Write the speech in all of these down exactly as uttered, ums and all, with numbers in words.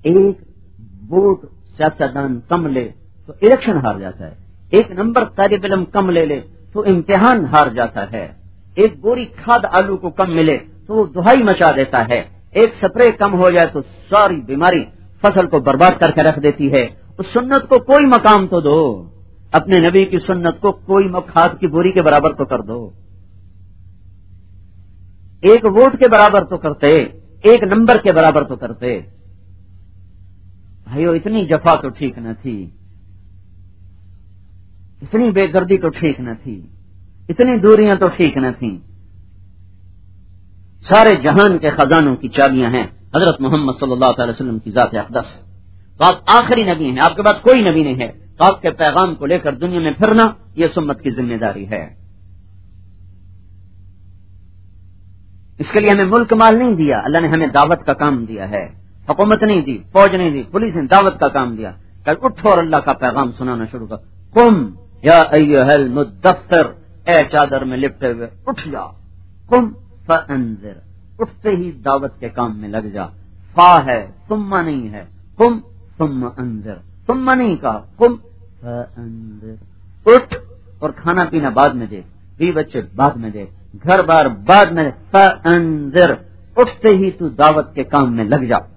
ایک ووٹ سیاستدان کم لے تو الیکشن ہار جاتا ہے، ایک نمبر طالب علم کم لے لے تو امتحان ہار جاتا ہے، ایک بوری کھاد آلو کو کم ملے تو وہ دہائی مچا دیتا ہے، ایک سپرے کم ہو جائے تو ساری بیماری فصل کو برباد کر کے رکھ دیتی ہے۔ اس سنت کو کوئی مقام تو دو، اپنے نبی کی سنت کو کوئی کھاد کی بوری کے برابر تو کر دو، ایک ووٹ کے برابر تو کرتے، ایک نمبر کے برابر تو کرتے۔ بھائیو اتنی جفا تو ٹھیک نہ تھی، اتنی بے گردی تو ٹھیک نہ تھی، اتنی دوریاں تو ٹھیک نہ تھیں۔ سارے جہان کے خزانوں کی چابیاں ہیں حضرت محمد صلی اللہ تعالی وسلم کی ذات اقدس۔ تو آپ آخری نبی ہیں، آپ کے بعد کوئی نبی نہیں ہے، تو آپ کے پیغام کو لے کر دنیا میں پھرنا یہ سمت کی ذمہ داری ہے۔ اس کے لیے ہمیں ملک مال نہیں دیا، اللہ نے ہمیں دعوت کا کام دیا ہے، حکومت نہیں دی، فوج نہیں دی، پولیس نے دعوت کا کام دیا۔ کل اٹھو اور اللہ کا پیغام سنانا شروع کر، قم یا ایھا المدثر، اے چادر میں لپٹے ہوئے اٹھ جا، قم فانذر، اٹھتے ہی دعوت کے کام میں لگ جا۔ فا ہے ثم نہیں ہے، قم ثم انذر، ثم نہیں کہا، قم فانذر، اٹھ اور کھانا پینا بعد میں دے، بھی بچے بعد میں دے، گھر بار بعد میں، فانذر، اٹھتے ہی تو دعوت کے کام میں لگ جا۔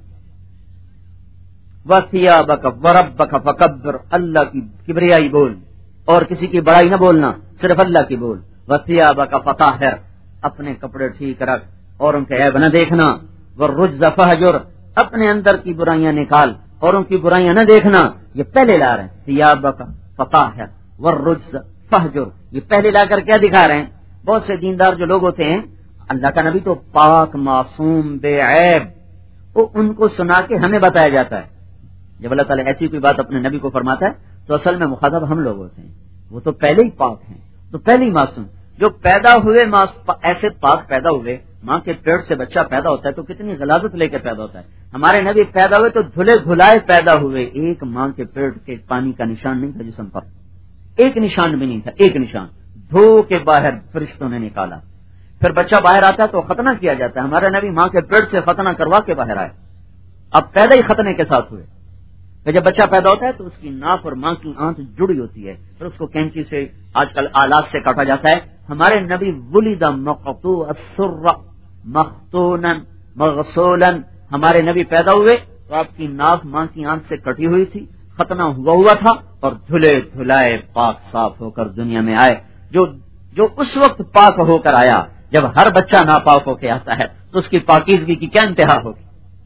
وَثِيَابَكَ وَرَبَّكَ فَكَبِّرْ، اللہ کی کبریائی بول اور کسی کی بڑائی نہ بولنا، صرف اللہ کی بول۔ وَثِيَابَكَ فَطَهِّرْ، اپنے کپڑے ٹھیک رکھ اور ان کے عیب نہ دیکھنا۔ وَالرُّجْزَ فَهْجُرْ، اپنے اندر کی برائیاں نکال اور ان کی برائیاں نہ دیکھنا۔ یہ پہلے لا رہے ہیں ثِيَابَكَ فَطَهِّرْ وَالرُّجْزَ فَهْجُرْ، یہ پہلے لا کر کیا دکھا رہے ہیں؟ بہت سے دیندار جو لوگ ہوتے ہیں، اللہ کا نبی تو پاک معصوم بے عیب، وہ ان کو سنا کے ہمیں بتایا جاتا ہے۔ جب اللہ تعالیٰ ایسی کوئی بات اپنے نبی کو فرماتا ہے تو اصل میں مخاطب ہم لوگ ہوتے ہیں، وہ تو پہلے ہی پاک ہیں، تو پہلے ہی معصوم۔ جو پیدا ہوئے ایسے پاک پیدا ہوئے، ماں کے پیٹ سے بچہ پیدا ہوتا ہے تو کتنی غلاظت لے کے پیدا ہوتا ہے۔ ہمارے نبی پیدا ہوئے تو دھلے دھلائے پیدا ہوئے، ایک ماں کے پیٹ کے پانی کا نشان نہیں تھا جسم پر، ایک نشان بھی نہیں تھا، ایک نشان دھو کے باہر فرشتوں نے نکالا۔ پھر بچہ باہر آتا ہے تو ختنہ کیا جاتا ہے، ہمارے نبی ماں کے پیٹ سے ختنہ کروا کے باہر آئے، اب پیدا ہی ختنے کے ساتھ ہوئے۔ پھر جب بچہ پیدا ہوتا ہے تو اس کی ناک اور ماں کی آنت جڑی ہوتی ہے، پھر اس کو کینچی سے آج کل آلات سے کاٹا جاتا ہے۔ ہمارے نبی ولد مقطوع السر مختونا مغسولا، ہمارے نبی پیدا ہوئے تو آپ کی ناک ماں کی آنت سے کٹی ہوئی تھی، ختنہ ہوا ہوا تھا اور دھلے دھلائے پاک صاف ہو کر دنیا میں آئے۔ جو جو اس وقت پاک ہو کر آیا، جب ہر بچہ ناپاک ہو کے آتا ہے تو اس کی پاکیزگی کی کیا انتہا ہوگی،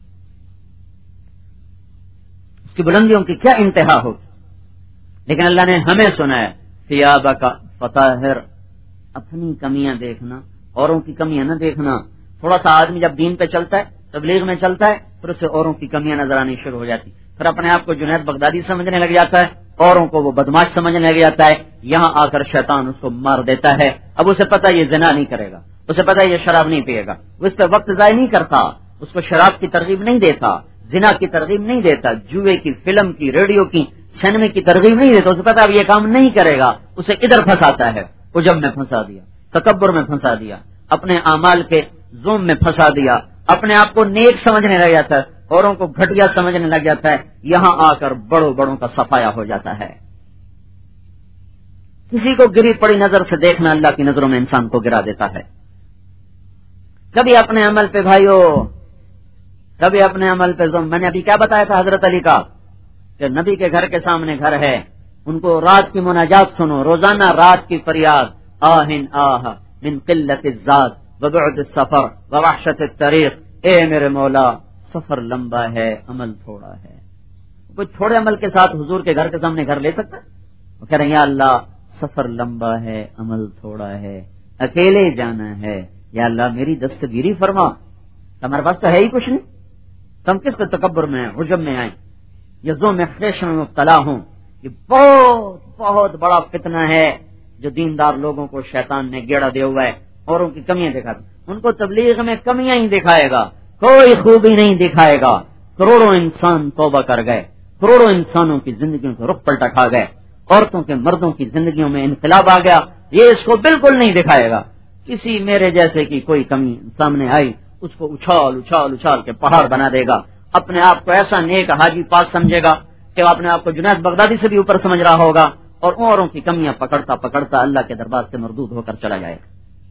اس کی بلندیوں کی کیا انتہا ہوگی۔ لیکن اللہ نے ہمیں سنایا ثیابک فطہر، اپنی کمیاں دیکھنا، اوروں کی کمیاں نہ دیکھنا۔ تھوڑا سا آدمی جب دین پہ چلتا ہے، تبلیغ میں چلتا ہے، پھر اسے اوروں کی کمیاں نظر آنی شروع ہو جاتی، پھر اپنے آپ کو جنید بغدادی سمجھنے لگ جاتا ہے، اوروں کو وہ بدماش سمجھنے لگ جاتا ہے۔ یہاں آ کر شیطان اس کو مار دیتا ہے۔ اب اسے پتا یہ زنا نہیں کرے گا، اسے پتا یہ شراب نہیں پیے گا، وہ اس پہ وقت ضائع نہیں کرتا، اس کو شراب کی ترغیب نہیں دیتا، زنا کی ترغیب نہیں دیتا، جوئے کی، فلم کی، ریڈیو کی، سینما کی ترغیب نہیں دیتا، اسے پتا اب یہ کام نہیں کرے گا، اسے ادھر پھنساتا ہے، عجب میں پھنسا دیا، تکبر میں پھنسا دیا، اپنے اعمال کے زوم میں پھنسا دیا، اپنے آپ کو نیک سمجھنے لگ جاتا ہے، اوروں کو گھٹیا سمجھنے لگ جاتا ہے۔ یہاں آ کر بڑوں بڑوں کا صفایا ہو جاتا ہے۔ کسی کو گری پڑی نظر سے دیکھنا اللہ کی نظروں میں انسان کو گرا دیتا ہے۔ کبھی اپنے عمل پہ بھائیو، کبھی اپنے عمل پہ زوم۔ میں نے ابھی کیا بتایا تھا حضرت علی کا، کہ نبی کے گھر کے سامنے گھر ہے، ان کو رات کی مناجات سنو، روزانہ رات کی فریاد، آہن آہ من قلت الذات وبعد السفر ووحشت الطریق، اے میرے مولا سفر لمبا ہے، عمل تھوڑا ہے۔ کوئی تھوڑے عمل کے ساتھ حضور کے گھر کے سامنے گھر لے سکتا ہے؟ وہ کہہ رہے ہیں یا اللہ سفر لمبا ہے، عمل تھوڑا ہے، اکیلے جانا ہے، یا اللہ میری دستگیری فرما، ہمارے پاس تو ہے ہی کچھ نہیں، تم کس کو تکبر میں عجب میں آئیں، یہ ذو میں خیش میں مبتلا ہوں۔ یہ بہت بہت بڑا فتنہ ہے جو دیندار لوگوں کو شیطان نے گیڑا دیا ہوا ہے، اوروں کی کمیاں دکھاتے، ان کو تبلیغ میں کمیاں ہی دکھائے گا، کوئی خوبی نہیں دکھائے گا۔ کروڑوں انسان توبہ کر گئے، کروڑوں انسانوں کی زندگیوں کو رخ پلٹا کھا گئے، عورتوں کے مردوں کی زندگیوں میں انقلاب آ گیا، یہ اس کو بالکل نہیں دکھائے گا۔ کسی میرے جیسے کی کوئی کمی سامنے آئی، اس کو اچھال اچھال اچھال کے پہاڑ بنا دے گا، اپنے آپ کو ایسا نیک حاجی پاک سمجھے گا کہ وہ اپنے آپ کو جنید بغدادی سے بھی اوپر سمجھ رہا ہوگا، اور اوروں کی کمیاں پکڑتا پکڑتا اللہ کے دربار سے مردود ہو کر چلا جائے گا۔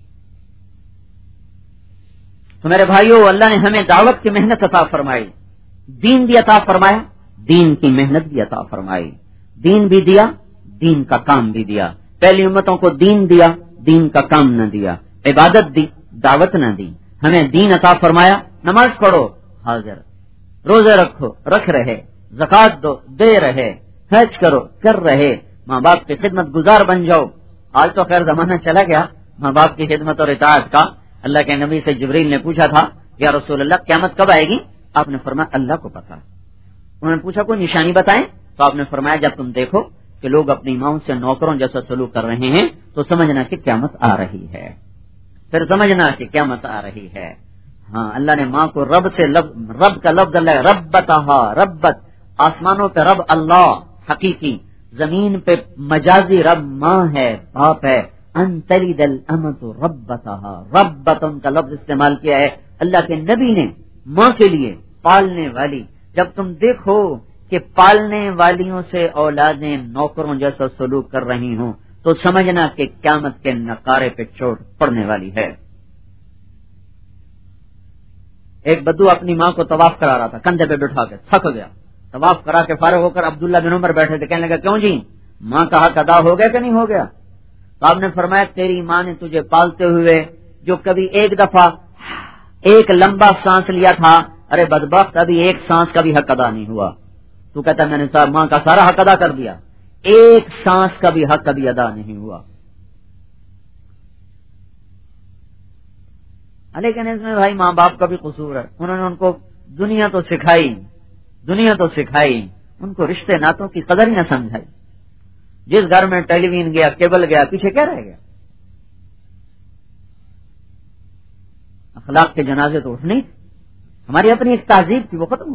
تو میرے بھائیو، اللہ نے ہمیں دعوت کی محنت عطا فرمائی، دین بھی عطا فرمایا، دین کی محنت بھی عطا فرمائی، دین بھی دیا، دین کا کام بھی دیا۔ پہلی امتوں کو دین دیا، دین کا کام نہ دیا، عبادت دی، دعوت نہ دی۔ ہمیں دین عطا فرمایا، نماز پڑھو حاضر، روزے رکھو رکھ رہے، زکات دو دے رہے، حج کرو کر رہے، ماں باپ کی خدمت گزار بن جاؤ۔ آج تو خیر زمانہ چلا گیا ماں باپ کی خدمت اور اطاعت کا۔ اللہ کے نبی سے جبریل نے پوچھا تھا، یا رسول اللہ قیامت کب آئے گی؟ آپ نے فرمایا اللہ کو پتا۔ انہوں نے پوچھا کوئی نشانی بتائیں، تو آپ نے فرمایا جب تم دیکھو کہ لوگ اپنی ماؤں سے نوکروں جیسا سلوک کر رہے ہیں تو سمجھنا کہ قیامت آ رہی ہے، پھر سمجھنا کہ قیامت آ رہی ہے۔ ہاں، اللہ نے ماں کو رب سے لب رب کا لفظ اللہ ربتہا، ربت آسمانوں پہ رب اللہ حقیقی، زمین پہ مجازی رب ماں ہے، باپ ہے۔ ان تلد الامۃ ربتہا، ربتن کا لفظ استعمال کیا ہے اللہ کے نبی نے ماں کے لیے، پالنے والی۔ جب تم دیکھو کہ پالنے والیوں سے اولادیں نوکروں جیسا سلوک کر رہی ہوں تو سمجھنا کہ قیامت کے نقارے پہ چوٹ پڑنے والی ہے۔ ایک بدو اپنی ماں کو طواف کرا رہا تھا، کندھے پہ بٹھا کے، تھک گیا، طواف کرا کے فارغ ہو کر عبداللہ بن عمر بیٹھے تھے، کہنے لگا کیوں جی ماں کا حق ادا ہو گیا کہ نہیں ہو گیا؟ تو آپ نے فرمایا تیری ماں نے تجھے پالتے ہوئے جو کبھی ایک دفعہ ایک لمبا سانس لیا تھا، ارے بدبخت ابھی ایک سانس کا بھی حق ادا نہیں ہوا۔ تو کہتا میں نے ماں کا سارا حق ادا کر دیا، ایک سانس کا بھی حق ابھی ادا نہیں ہوا۔ لیکن اس میں بھائی ماں باپ کا بھی قصور ہے، انہوں نے ان کو دنیا تو سکھائی دنیا تو سکھائی ان کو رشتے ناتوں کی قدر ہی نہ سمجھائی۔ جس گھر میں ٹیلی ویژن گیا، کیبل گیا، پیچھے کیا رہ گیا؟ اخلاق کے جنازے تو اٹھنے تھے، ہماری اپنی ایک تہذیب تھی وہ ختم ہو۔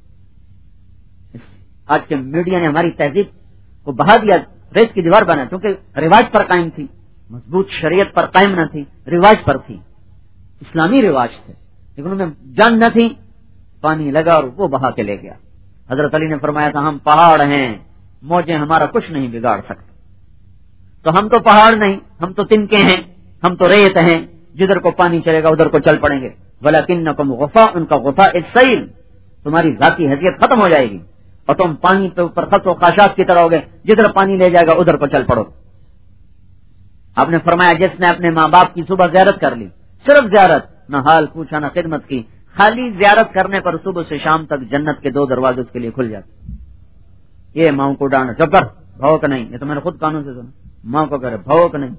آج کے میڈیا نے ہماری تہذیب کو بہا دیا، ریت کی دیوار بنا، کیونکہ رواج پر قائم تھی، مضبوط شریعت پر قائم نہ تھی، رواج پر تھی، اسلامی رواج تھے، لیکن ان میں جان نہ تھی، پانی لگا اور وہ بہا کے لے گیا۔ حضرت علی نے فرمایا تھا ہم پہاڑ ہیں، موجیں ہمارا کچھ نہیں بگاڑ سکتے۔ تو ہم تو پہاڑ نہیں، ہم تو تنکے ہیں، ہم تو ریت ہیں، جدھر کو پانی چلے گا ادھر کو چل پڑیں گے۔ وَلَكِنَّكُمْ غُفَاءٌ كَغُفَاءِ السَّيْلِ، تمہاری ذاتی حیثیت ختم ہو جائے گی اور تم پانی پہ اوپر خس و خاشاک کی طرح ہوگے، جدھر پانی لے جائے گا ادھر کو چل پڑو۔ آپ نے فرمایا جس نے اپنے ماں باپ کی صبح زیارت کر لی، صرف زیارت، نہ حال پوچھا نہ خدمت کی، خالی زیارت کرنے پر صبح سے شام تک جنت کے دو دروازے اس کے لیے کھل جاتے۔ یہ ماں کو ڈانٹ چپ کر، بھوک نہیں، یہ تو میں نے خود قانون سے سنا، ماں کو کرے بھوک نہیں۔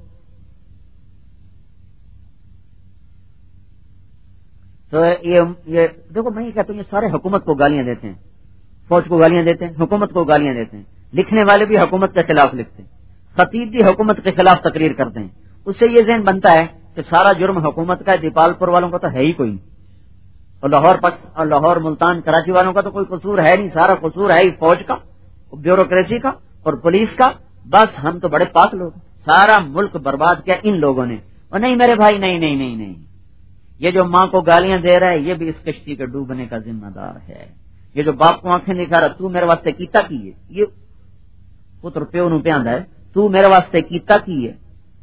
تو یہ یہ دیکھو میں یہ کہتا ہوں، یہ سارے حکومت کو گالیاں دیتے ہیں، فوج کو گالیاں دیتے ہیں، حکومت کو گالیاں دیتے ہیں، لکھنے والے بھی حکومت کے خلاف لکھتے ہیں، خطیب بھی حکومت کے خلاف تقریر کرتے ہیں۔ اس سے یہ ذہن بنتا ہے کہ سارا جرم حکومت کا ہے، دیپال پور والوں کا تو ہے ہی کوئی نہیں، اور لاہور پس اور لاہور ملتان کراچی والوں کا تو کوئی قصور ہے نہیں، سارا قصور ہے ہی فوج کا، بیوروکریسی کا اور پولیس کا۔ بس ہم تو بڑے پاک لوگ، سارا ملک برباد کیا ان لوگوں نے۔ اور نہیں میرے بھائی، نہیں نہیں نہیں نہیں، یہ جو ماں کو گالیاں دے رہا ہے یہ بھی اس کشتی کے ڈوبنے کا ذمہ دار ہے۔ یہ جو باپ کو آنکھیں دکھا رہا تو میرے واسطے کیتا کی ہے، یہ پتر پیو نو پیاندا ہے، تو میرے واسطے کیتا کی ہے،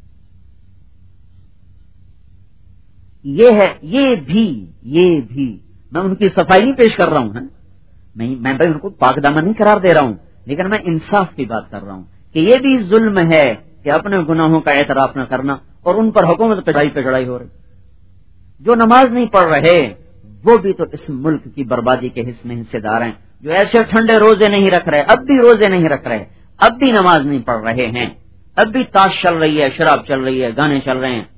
یہ ہے، یہ بھی یہ بھی میں ان کی صفائی نہیں پیش کر رہا ہوں، میں بھائی ان کو پاک دامن نہیں قرار دے رہا ہوں، لیکن میں انصاف کی بات کر رہا ہوں کہ یہ بھی ظلم ہے کہ اپنے گناہوں کا اعتراف نہ کرنا اور ان پر حکومت پہ چڑھائی پہ چڑھائی ہو رہی۔ جو نماز نہیں پڑھ رہے وہ بھی تو اس ملک کی بربادی کے حصے میں حصے دار ہیں، جو ایسے ٹھنڈے روزے نہیں رکھ رہے، اب بھی روزے نہیں رکھ رہے، اب بھی نماز نہیں پڑھ رہے ہیں، اب بھی تاش چل رہی ہے، شراب چل رہی ہے، گانے چل رہے ہیں۔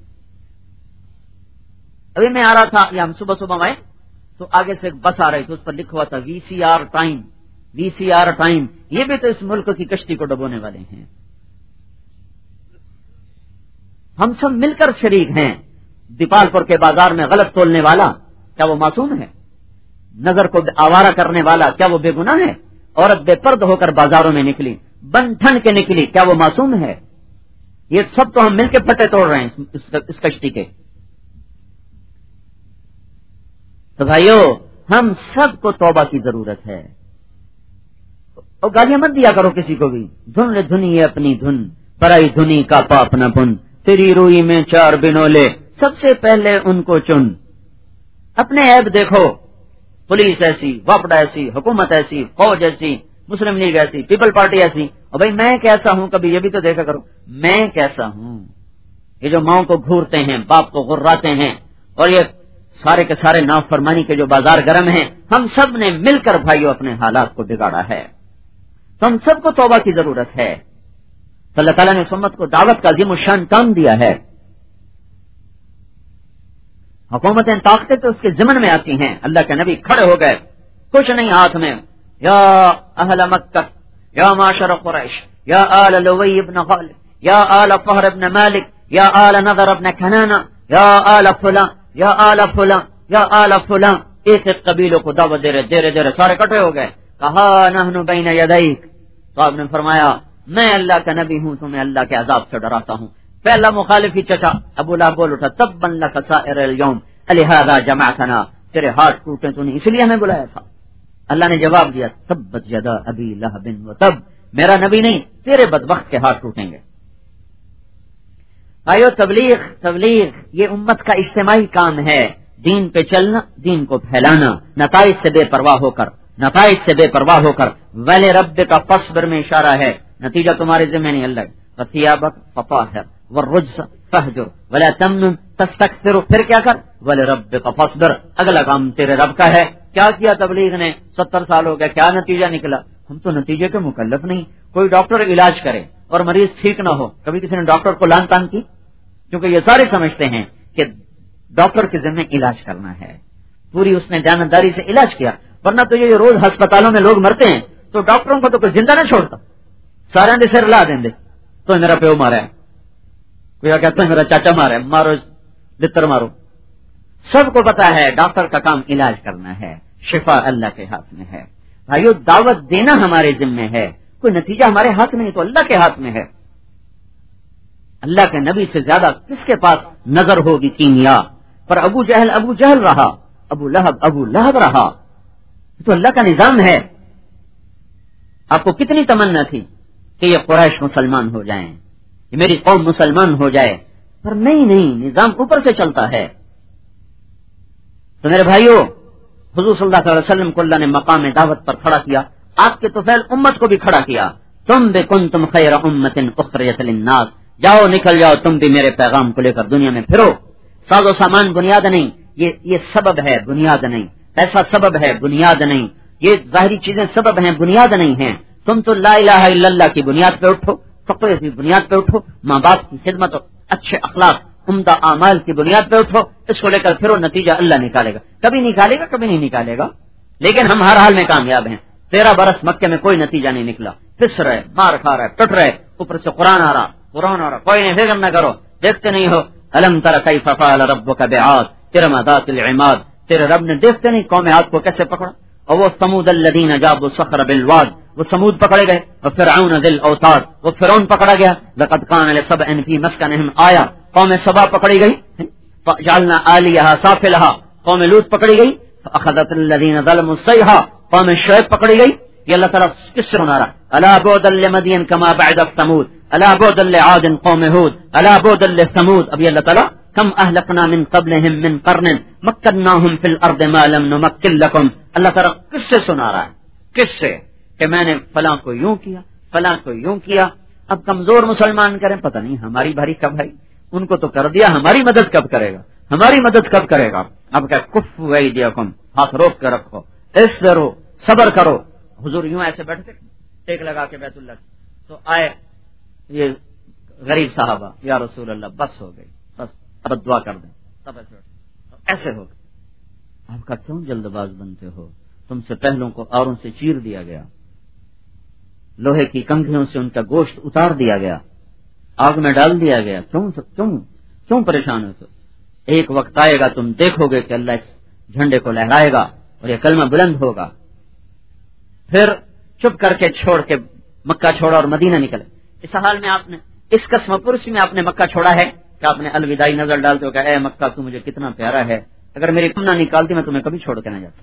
ابھی میں آ رہا تھا، یا ہم صبح صبح آئے تو آگے سے ایک بس آ رہی تھی، اس پر لکھا ہوا تھا V C R time, V C R time. یہ بھی تو اس ملک کی کشتی کو ڈبونے والے ہیں۔ ہم سب مل کر شریک ہیں۔ دیپال پور کے بازار میں غلط تولنے والا کیا وہ معصوم ہے؟ نظر کو آوارہ کرنے والا کیا وہ بے گناہ ہے؟ عورت بے پرد ہو کر بازاروں میں نکلی، بن ٹھن کے نکلی، کیا وہ معصوم ہے؟ یہ سب تو ہم مل کے پٹے توڑ رہے ہیں اس, اس کشتی کے۔ تو بھائیو، ہم سب کو توبہ کی ضرورت ہے. اور گالیاں مت دیا کرو کسی کو بھی. دھن دھنی اپنی دھن پرائی دھنی کا پاپ نہ پن, تیری روئی میں چار بنولے سب سے پہلے ان کو چن. اپنے عیب دیکھو, پولیس ایسی, وفد ایسی, حکومت ایسی, فوج ایسی, مسلم لیگ ایسی, پیپل پارٹی ایسی, اور بھائی میں کیسا ہوں کبھی یہ بھی تو دیکھا کرو میں کیسا ہوں. یہ جو ماؤں کو گھورتے ہیں, باپ کو غراتے ہیں, اور یہ سارے کے سارے نافرمانی کے جو بازار گرم ہیں, ہم سب نے مل کر بھائیو اپنے حالات کو بگاڑا ہے. تو ہم سب کو توبہ کی ضرورت ہے. تو اللہ تعالیٰ نے اس امت کو دعوت کا عظیم الشان کام دیا ہے. حکومتیں طاقتیں تو اس کے ضمن میں آتی ہیں. اللہ کے نبی کھڑے ہو گئے, کچھ نہیں ہاتھ میں, یا اہل مکہ, یا معاشر قریش, یا آل لوی ابن غالب, یا آل فہر ابن مالک, یا آل نظر ابن کنانا, یا آل فلاں, یا آل فلاں, یا آل فلاں. ایک ایک قبیلوں کو دعوت دے رہے, دے رہے سارے کٹے ہو گئے. کہا نحن بین یدیک, تو آپ نے فرمایا میں اللہ کا نبی ہوں, تمہیں اللہ کے عذاب سے ڈراتا ہوں. پہلا مخالفی چچا ابو لہب بول اٹھا, تبا لک سائر اليوم لہذا جمعتنا, تیرے ہاتھ ٹوٹے تو نہیں اس لیے ہمیں بلایا تھا. اللہ نے جواب دیا, تبت یدا ابی لہب وتب, میرا نبی نہیں تیرے بدبخت کے ہاتھ ٹوٹیں گے. آئیو تبلیغ تبلیغ یہ امت کا اجتماعی کام ہے. دین پہ چلنا, دین کو پھیلانا, نتائج سے بے پرواہ ہو کر, نتائج سے بے پرواہ ہو کر. ولی رب کا فصبر میں اشارہ ہے, نتیجہ تمہارے ذمہ نہیں. اللہ وثیابک فطہر والرجز فہجر ولا تمنن تستکثر, پھر کیا کر, ولی رب کا فصبر, اگلا کام تیرے رب کا ہے. کیا کیا تبلیغ نے, ستر سال ہو گیا, کیا نتیجہ نکلا؟ ہم تو نتیجے کے مکلف نہیں. کوئی ڈاکٹر علاج کرے اور مریض ٹھیک نہ ہو, کبھی کسی نے ڈاکٹر کو لان تان کی؟ کیونکہ یہ سارے سمجھتے ہیں کہ ڈاکٹر کے ذمہ علاج کرنا ہے, پوری اس نے دیانتداری سے علاج کیا. ورنہ تو یہ روز ہسپتالوں میں لوگ مرتے ہیں تو ڈاکٹروں کو تو کوئی زندہ نہ چھوڑتا, سارے دے سر لا دیں دے, تو میرا پیو مارا ہے, کوئی کہتا ہے میرا چاچا مارا ہے, مارو لتر مارو. سب کو پتا ہے ڈاکٹر کا کام علاج کرنا ہے, شفا اللہ کے ہاتھ میں ہے. بھائیو دعوت دینا ہمارے ذمہ ہے, کوئی نتیجہ ہمارے ہاتھ میں نہیں, تو اللہ کے ہاتھ میں ہے. اللہ کے نبی سے زیادہ کس کے پاس نظر ہوگی کیمیا پر؟ ابو جہل ابو جہل رہا, ابو لہب ابو لہب رہا. تو اللہ کا نظام ہے. آپ کو کتنی تمنا تھی کہ یہ قریش مسلمان ہو جائیں, یہ میری قوم مسلمان ہو جائے, پر نہیں نہیں, نظام اوپر سے چلتا ہے. تو میرے بھائیو, حضور صلی اللہ علیہ وسلم کو اللہ نے مقام دعوت پر کھڑا کیا, آپ کے طفیل امت کو بھی کھڑا کیا. تم بے کنتم خیر امت اخرجت للناس, جاؤ نکل جاؤ تم بھی میرے پیغام کو لے کر دنیا میں پھرو. ساز و سامان بنیاد نہیں, یہ یہ سبب ہے بنیاد نہیں. ایسا سبب ہے بنیاد نہیں. یہ ظاہری چیزیں سبب ہیں بنیاد نہیں ہیں. تم تو لا الہ الا اللہ کی بنیاد پہ اٹھو, تقوی کی بنیاد پہ اٹھو, ماں باپ کی خدمت اور اچھے اخلاق عمدہ اعمال کی بنیاد پہ اٹھو. اس کو لے کر پھر وہ نتیجہ اللہ نکالے گا, کبھی نکالے گا کبھی نہیں نکالے گا. لیکن ہم ہر حال میں کامیاب ہیں. تیرہ برس مکے میں کوئی نتیجہ نہیں نکلا, پس رہے, مار کھا رہے, ٹٹ رہے, اوپر سے قرآن آ رہا قرآن آ رہا, کوئی نہیں, فکر نہ کرو, دیکھتے نہیں ہو. الم تر کیف فعل ربک بعاد ارم ذات العماد, تیرے رب نے دیکھتے نہیں قوم عاد کو کیسے پکڑا. اور وہ ثمود الذین جابوا الصخر بالواد, وہ سمود پکڑے گئے. اور فرعون ذی الاوتاد, وہ فرعون پکڑا گیا. لقد کان لسبع فی مسکنہم آیا, قوم سبا پکڑی گئی. جعلنا عالیہا سافلہا, قوم لوط پکڑی گئی. فاخذت الذین ظلموا الصیحہ, قوم شعیب پکڑی گئی. یہ اللہ تعالیٰ کس سے سنا رہا, الا بعدا لمدین کما بعدت ثمود, الا بعدا لعاد قوم ہود, الا بعدا لثمود. اب یہ اللہ تعالیٰ کم اہلکنا من قبلہم من قرن مکناہم فی الارض ما لم نمکن لکم, اللہ تعالیٰ کس سے سنا رہا ہے, کس سے, کہ میں نے فلاں کو یوں کیا فلاں کو یوں کیا. اب کمزور مسلمان کریں, پتہ نہیں ہماری بھاری کب ہے, ان کو تو کر دیا, ہماری مدد کب کرے گا, ہماری مدد کب کرے گا. اب کیا کفو ایدیکم, ہاتھ روک کے رکھو, اس درو صبر کرو. حضور یوں ایسے بیٹھتے ٹیک لگا کے بیت اللہ, تو آئے یہ غریب صحابہ, یا رسول اللہ بس ہو گئی, بس اب دعا کر دیں. تب ایسے ایسے ہو گئے. آپ کا کیوں جلد باز بنتے ہو, تم سے پہلوں کو اوروں سے چیر دیا گیا, لوہے کی کنگھیوں سے ان کا گوشت اتار دیا گیا, آگ میں ڈال دیا گیا. کیوں کیوں کیوں پریشان ہو؟ تو ایک وقت آئے گا تم دیکھو گے کہ اللہ اس جھنڈے کو لہرائے گا اور یہ کلمہ بلند ہوگا. پھر چپ کر کے چھوڑ کے مکہ چھوڑا اور مدینہ نکلے. اس حال میں آپ نے, اس قسم پرسی میں آپ نے مکہ چھوڑا ہے کہ آپ نے الوداعی نظر ڈالتے ہو کہ اے مکہ تو مجھے کتنا پیارا ہے, اگر میری کم نہ نکالتی میں تمہیں کبھی چھوڑ کے نہ جاتا.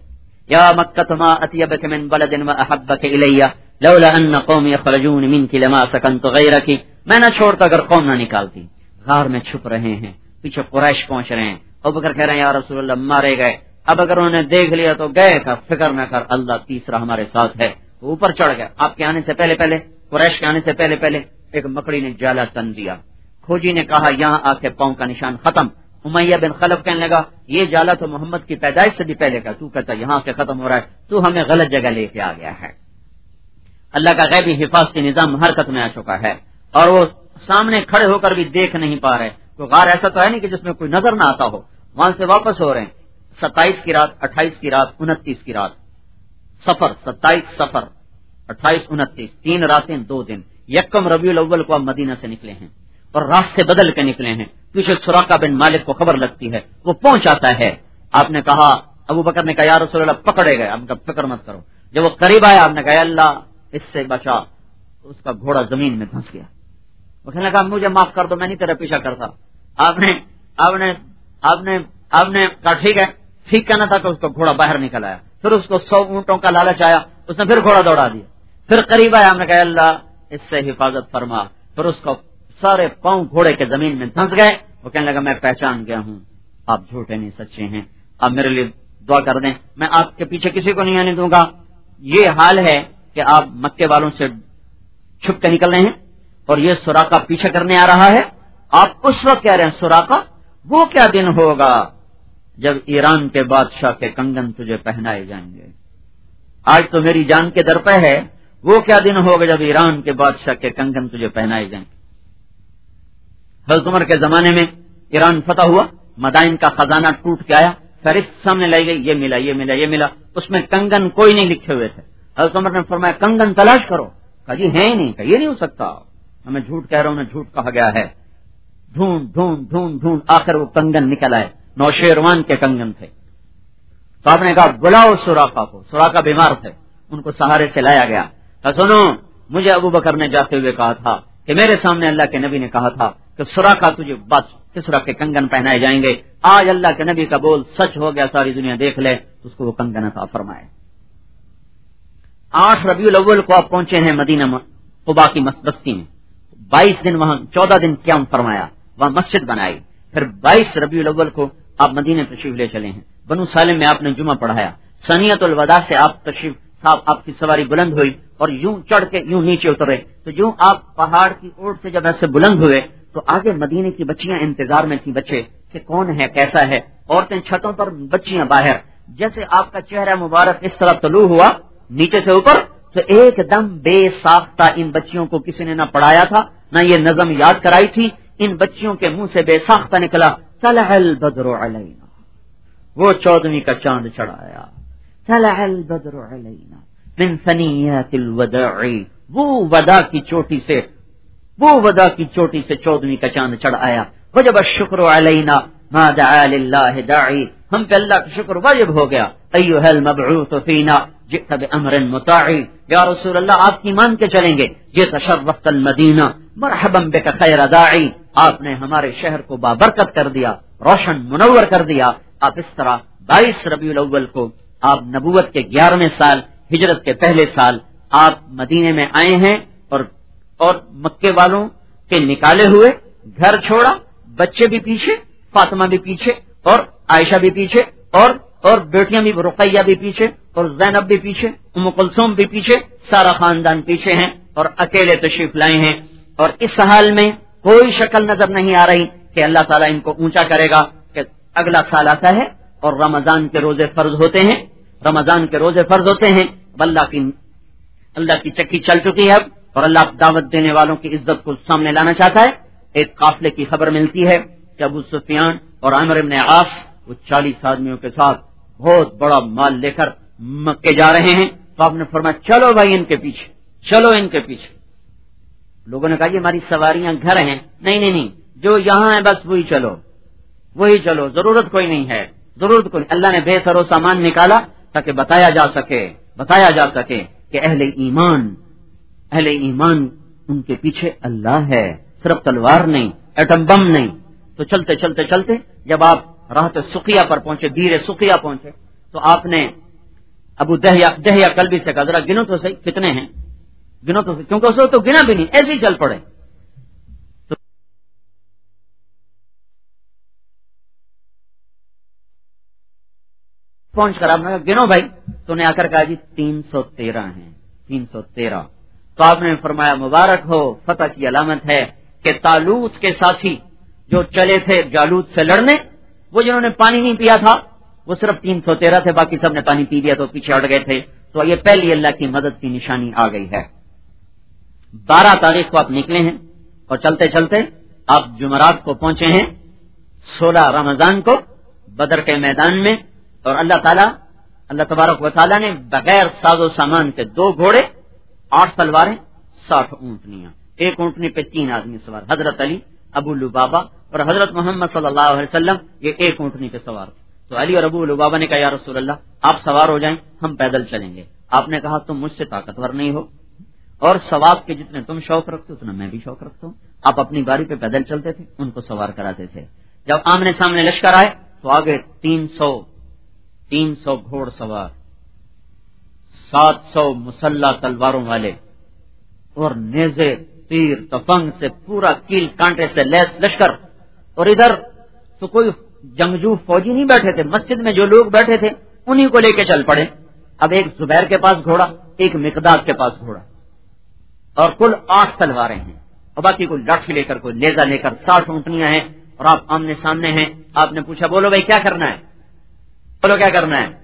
یا مکہ ما اطیبک من بلد واحبک الی لولا ان قوم یخرجون منک لما سکنت غیرک، میں نہ چھوڑتا اگر قوم نہ نکالتی. غار میں چھپ رہے ہیں، پیچھے قریش پہنچ رہے ہیں. ابوبکر کہہ رہے ہیں یا رسول اللہ مارے گئے. اب اگر انہوں نے دیکھ لیا تو گئے کا فکر نہ کر، اللہ تیسرا ہمارے ساتھ ہے. وہ اوپر چڑھ گئے. آپ کے آنے سے پہلے پہلے، قریش کے آنے سے پہلے پہلے ایک مکڑی نے جالا تن دیا. کھوجی نے کہا یہاں آ کے پاؤں کا نشان ختم. امیہ بن خلف کہنے لگا یہ جالا تو محمد کی پیدائش سے بھی پہلے کا، تو کہتا یہاں سے ختم ہو رہا ہے، تو ہمیں غلط جگہ لے کے آ گیا ہے. اللہ کا غیبی حفاظتی نظام حرکت میں آ چکا ہے اور وہ سامنے کھڑے ہو کر بھی دیکھ نہیں پا رہے. تو غار ایسا تو ہے نہیں کہ جس میں کوئی نظر نہ آتا ہو. وہاں سے واپس ہو رہے ہیں. ستائیس کی رات، اٹھائیس کی رات، انتیس کی رات، سفر ستائیس سفر اٹھائیس انتیس، تین راتیں دو دن. یکم ربیع الاول کو اب مدینہ سے نکلے ہیں اور راستے بدل کے نکلے ہیں. پیچھے سراقہ بن مالک کو خبر لگتی ہے، وہ پہنچ آتا ہے. آپ نے کہا، ابو بکر نے کہا یا رسول اللہ پکڑے گئے. آپ نے کہا فکر مت کرو. جب وہ قریب آیا آپ نے کہا اللہ اس سے بچا. اس کا گھوڑا زمین میں دھنس گیا. وہ کہنے لگا مجھے معاف کر دو، میں نہیں تیرا پیچھا کرتا. آپ نے آپ نے آپ نے آپ نے کہا ٹھیک ہے. ٹھیک کہنا تھا کہ اس کا گھوڑا باہر نکل آیا. پھر اس کو سو اونٹوں کا لالچ آیا، اس نے پھر گھوڑا دوڑا دیا. پھر قریب آیا، ہم نے کہا اللہ اس سے حفاظت فرما. پھر اس کو سارے پاؤں گھوڑے کے زمین میں دھنس گئے. وہ کہنے لگا میں پہچان گیا ہوں، آپ جھوٹے نہیں سچے ہیں، آپ میرے لیے دعا کر دیں، میں آپ کے پیچھے کسی کو نہیں آنے دوں گا. یہ حال ہے کہ آپ مکے والوں سے چھپ کے نکل رہے ہیں اور یہ سراقہ پیچھے کرنے آ رہا ہے. آپ اس وقت کہہ رہے ہیں سراقہ وہ کیا دن ہوگا جب ایران کے بادشاہ کے کنگن تجھے پہنائے جائیں گے. آج تو میری جان کے در پہ ہے، وہ کیا دن ہوگا جب ایران کے بادشاہ کے کنگن تجھے پہنائے جائیں گے. حضرت عمر کے زمانے میں ایران فتح ہوا، مدائن کا خزانہ ٹوٹ کے آیا، فہرست سامنے لائی گئی، یہ ملا یہ ملا یہ ملا. اس میں کنگن کوئی نہیں لکھے ہوئے تھے. حضرت عمر نے فرمایا کنگن تلاش کرو. کہا جی ہے ہی نہیں. کہا یہ نہیں ہو سکتا، ہمیں جھوٹ کہہ رہا ہوں، جھوٹ کہا گیا ہے. ڈھونڈ ڈھونڈ ڈھونڈ ڈھونڈ آخر وہ کنگن نکل آئے، نوشیروان کے کنگن تھے. تو آپ نے کہا بلاؤ سراقہ کو. سراقہ بیمار تھے، ان کو سہارے سے لایا گیا. کہا سنو مجھے ابو بکر نے جاتے ہوئے کہا تھا کہ میرے سامنے اللہ کے نبی نے کہا تھا کہ سراقہ تجھے بس کسرا کے کنگن پہنائے جائیں گے. آج اللہ کے نبی کا بول سچ ہو گیا، ساری دنیا دیکھ لے تو اس کو وہ کنگن عطا فرمائے. آٹھ ربیع الاول کو آپ پہنچے ہیں مدینہ قباء کی بستی میں. بائیس دن وہاں چودہ دن قیام فرمایا، وہاں مسجد بنائی. پھر بائیس ربیع الاول کو آپ مدینہ تشریف لے چلے ہیں. بنو سالم میں آپ نے جمعہ پڑھایا. ثنیۃ الوداع سے آپ تشریف صاحب آپ کی سواری بلند ہوئی اور یوں چڑھ کے یوں نیچے اترے. تو یوں آپ پہاڑ کی اوٹ سے جب ایسے بلند ہوئے تو آگے مدینے کی بچیاں انتظار میں تھیں، بچے کہ کون ہے کیسا ہے. عورتیں چھتوں پر، بچیاں باہر. جیسے آپ کا چہرہ مبارک اس طرح طلوع ہوا نیچے سے اوپر تو ایک دم بے ساختہ ان بچیوں کو کسی نے نہ پڑھایا تھا نہ یہ نظم یاد کرائی تھی. ان بچیوں کے منہ سے بے ساختہ نکلا طلع البدر علینا، وہ چودہویں کا چاند چڑھایا. طلع البدر علینا من ثنیات الوداع، وہ ودا کی چوٹی سے وہ ودا کی چوٹی سے چودہویں کا چاند چڑھ آیا. وجب الشکر علینا ما دعا للہ داعی، ہم پہ اللہ کا شکر واجب ہو گیا. ایھا المبعوث فینا جئت بامر مطاع، یا رسول اللہ آپ کی مان کے چلیں گے. جئت شرفت المدینہ مرحبا بک خیر داعی، آپ نے ہمارے شہر کو بابرکت کر دیا، روشن منور کر دیا. آپ اس طرح بائیس ربیع الاول کو آپ نبوت کے گیارہویں سال، ہجرت کے پہلے سال آپ مدینے میں آئے ہیں اور اور مکے والوں کے نکالے ہوئے گھر چھوڑا، بچے بھی پیچھے، فاطمہ بھی پیچھے اور عائشہ بھی پیچھے اور اور بیٹیاں بھی، رقیہ بھی پیچھے اور زینب بھی پیچھے، ام کلثوم بھی پیچھے، سارا خاندان پیچھے ہیں اور اکیلے تشریف لائے ہیں. اور اس حال میں کوئی شکل نظر نہیں آ رہی کہ اللہ تعالیٰ ان کو اونچا کرے گا کہ اگلا سال آتا ہے اور رمضان کے روزے فرض ہوتے ہیں. رمضان کے روزے فرض ہوتے ہیں. اللہ کی اللہ کی چکی چل چکی ہے اور اللہ دعوت دینے والوں کی عزت کو سامنے لانا چاہتا ہے. ایک قافلے کی خبر ملتی ہے کہ ابو سفیان اور عامر بن عاص وہ چالیس آدمیوں کے ساتھ بہت بڑا مال لے کر مکے جا رہے ہیں. تو آپ نے فرمایا چلو بھائی ان کے پیچھے، چلو ان کے پیچھے. لوگوں نے کہا یہ ہماری سواریاں گھر ہیں. نہیں نہیں نہیں، جو یہاں ہے بس وہی چلو وہی چلو، ضرورت کوئی نہیں ہے، ضرورت کوئی. اللہ نے بے سر و سامان نکالا تاکہ بتایا جا سکے بتایا جا سکے کہ اہل ایمان اہل ایمان ان کے پیچھے اللہ ہے، صرف تلوار نہیں، ایٹم بم نہیں. تو چلتے چلتے چلتے جب آپ راحت سقیہ پر پہنچے، دیر سقیہ پہنچے، تو آپ نے ابو دہیا دہیا کلبی سے کہا ذرا گنو تو صحیح کتنے ہیں، گنو تو صحیح، کیونکہ اسے تو گنا بھی نہیں، ایسے ہی چل پڑے. تو پہنچ کر آپ نے کہا گنو بھائی، تو نے آ کر کہا جی تین سو تیرہ ہیں، تین سو تیرہ. تو آپ نے فرمایا مبارک ہو، فتح کی علامت ہے کہ طالوت کے ساتھی جو چلے تھے جالوت سے لڑنے، وہ جنہوں نے پانی نہیں پیا تھا وہ صرف تین سو تیرہ تھے، باقی سب نے پانی پی لیا تو پیچھے ہٹ گئے تھے. تو یہ پہلی اللہ کی مدد کی نشانی آ گئی ہے. بارہ تاریخ کو آپ نکلے ہیں اور چلتے چلتے آپ جمعرات کو پہنچے ہیں سولہ رمضان کو بدر کے میدان میں. اور اللہ تعالیٰ اللہ تبارک و تعالیٰ نے بغیر ساز و سامان کے دو گھوڑے، آٹھ تلواریں، ساٹھ اونٹنیاں، ایک اونٹنی پہ تین آدمی سوار، حضرت علی، ابو لبابہ اور حضرت محمد صلی اللہ علیہ وسلم یہ ایک اونٹنی پہ سوار تھے. تو علی اور ابو لبابہ نے کہا یا رسول اللہ آپ سوار ہو جائیں، ہم پیدل چلیں گے. آپ نے کہا تم مجھ سے طاقتور نہیں ہو اور ثواب کے جتنے تم شوق رکھتے ہو اتنا میں بھی شوق رکھتا ہوں. آپ اپنی باری پہ پیدل چلتے تھے، ان کو سوار کراتے تھے. جب آمنے سامنے لشکر آئے تو آگے تین سو تین سو گھوڑ سوار، سات سو مسلح تلواروں والے اور نیزے تیر تفنگ سے پورا کیل کانٹے سے لیس لشکر. اور ادھر تو کوئی جنگجو فوجی نہیں بیٹھے تھے، مسجد میں جو لوگ بیٹھے تھے انہی کو لے کے چل پڑے. اب ایک زبیر کے پاس گھوڑا، ایک مقداد کے پاس گھوڑا، اور کل آٹھ تلواریں ہیں، اور باقی کوئی لاٹھی لے کر کوئی لیزا لے کر ساٹھ اونٹنیاں ہیں، اور آپ آمنے سامنے ہیں. آپ نے پوچھا بولو بھائی کیا کرنا ہے، بولو کیا کرنا ہے.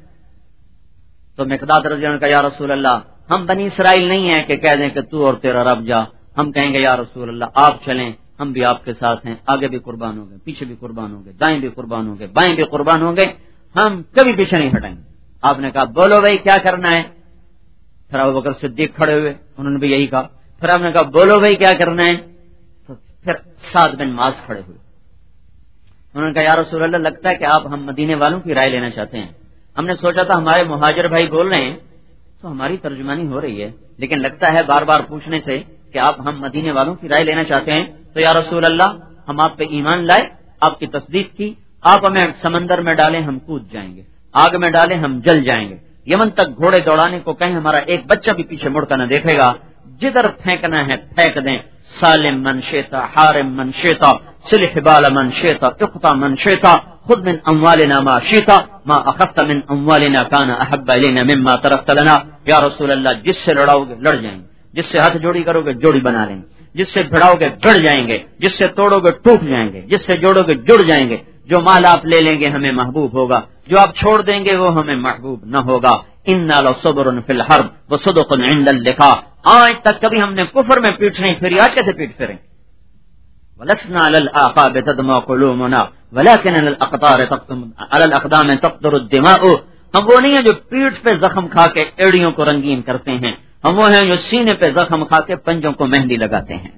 تو مقداد رضی اللہ عنہ کا یا رسول اللہ ہم بنی اسرائیل نہیں ہیں کہ کہہ دیں کہ تو اور تیرا رب جا. ہم کہیں گے یا رسول اللہ آپ چلیں، ہم بھی آپ کے ساتھ ہیں، آگے بھی قربان ہوں گے، پیچھے بھی قربان ہوں گے، دائیں بھی قربان ہوں گے، بائیں بھی قربان ہوں گے، ہم کبھی پیچھے نہیں ہٹیں گے. آپ نے کہا بولو بھائی کیا کرنا ہے. پھر ابو بکر صدیق کھڑے ہوئے، انہوں نے بھی یہی کہا. پھر آپ نے کہا بولو بھائی کیا کرنا ہے. تو پھر سعد بن معاذ کھڑے ہوئے، انہوں نے کہا یا رسول اللہ لگتا ہے کہ آپ ہم مدینے والوں کی رائے لینا چاہتے ہیں. ہم نے سوچا تھا ہمارے مہاجر بھائی بول رہے ہیں تو ہماری ترجمانی ہو رہی ہے، لیکن لگتا ہے بار بار پوچھنے سے کہ آپ ہم مدینے والوں کی رائے لینا چاہتے ہیں. تو یا رسول اللہ ہم آپ پہ ایمان لائے، آپ کی تصدیق کی، آپ ہمیں سمندر میں ڈالیں ہم کود جائیں گے، آگ میں ڈالیں ہم جل جائیں گے، یمن تک گھوڑے دوڑانے کو کہیں ہمارا ایک بچہ بھی پیچھے مڑ کر نہ دیکھے گا، جدھر پھینکنا ہے پھینک دیں. سالم من شیتا، حارم من شیتا، سلح بال من شیتا، اقتا من شیتا، خود من اموالنا ما شیتا، ما اخذت من اموالنا کان احب الینا مما ترکت لنا. یا رسول اللہ جس سے لڑاؤ گے لڑ جائیں گے، جس سے ہاتھ جوڑی کرو گے جوڑی بنا لیں گے، جس سے بھڑاؤ گے بڑھ جائیں گے، جس سے توڑو گے ٹوٹ جائیں گے، جس سے جوڑو گے جڑ جائیں گے. جو مال آپ لے لیں گے ہمیں محبوب ہوگا، جو آپ چھوڑ دیں گے وہ ہمیں محبوب نہ ہوگا. انا لصبر فی الحرب وصدق عند اللقاء. آج تک کبھی ہم نے کفر میں پیٹ نہیں پھیری، آج کیسے پیٹ پھیریں. ولسنا على الاعقاب تدمع قلوبنا ولكن على الاقدار تقطر على الاقدام تقطر الدماء. ہم وہ نہیں ہیں جو پیٹ پہ زخم کھا کے ایڑیوں کو رنگین کرتے ہیں، ہم وہ ہیں جو سینے پہ زخم کھا کے پنجوں کو مہندی لگاتے ہیں.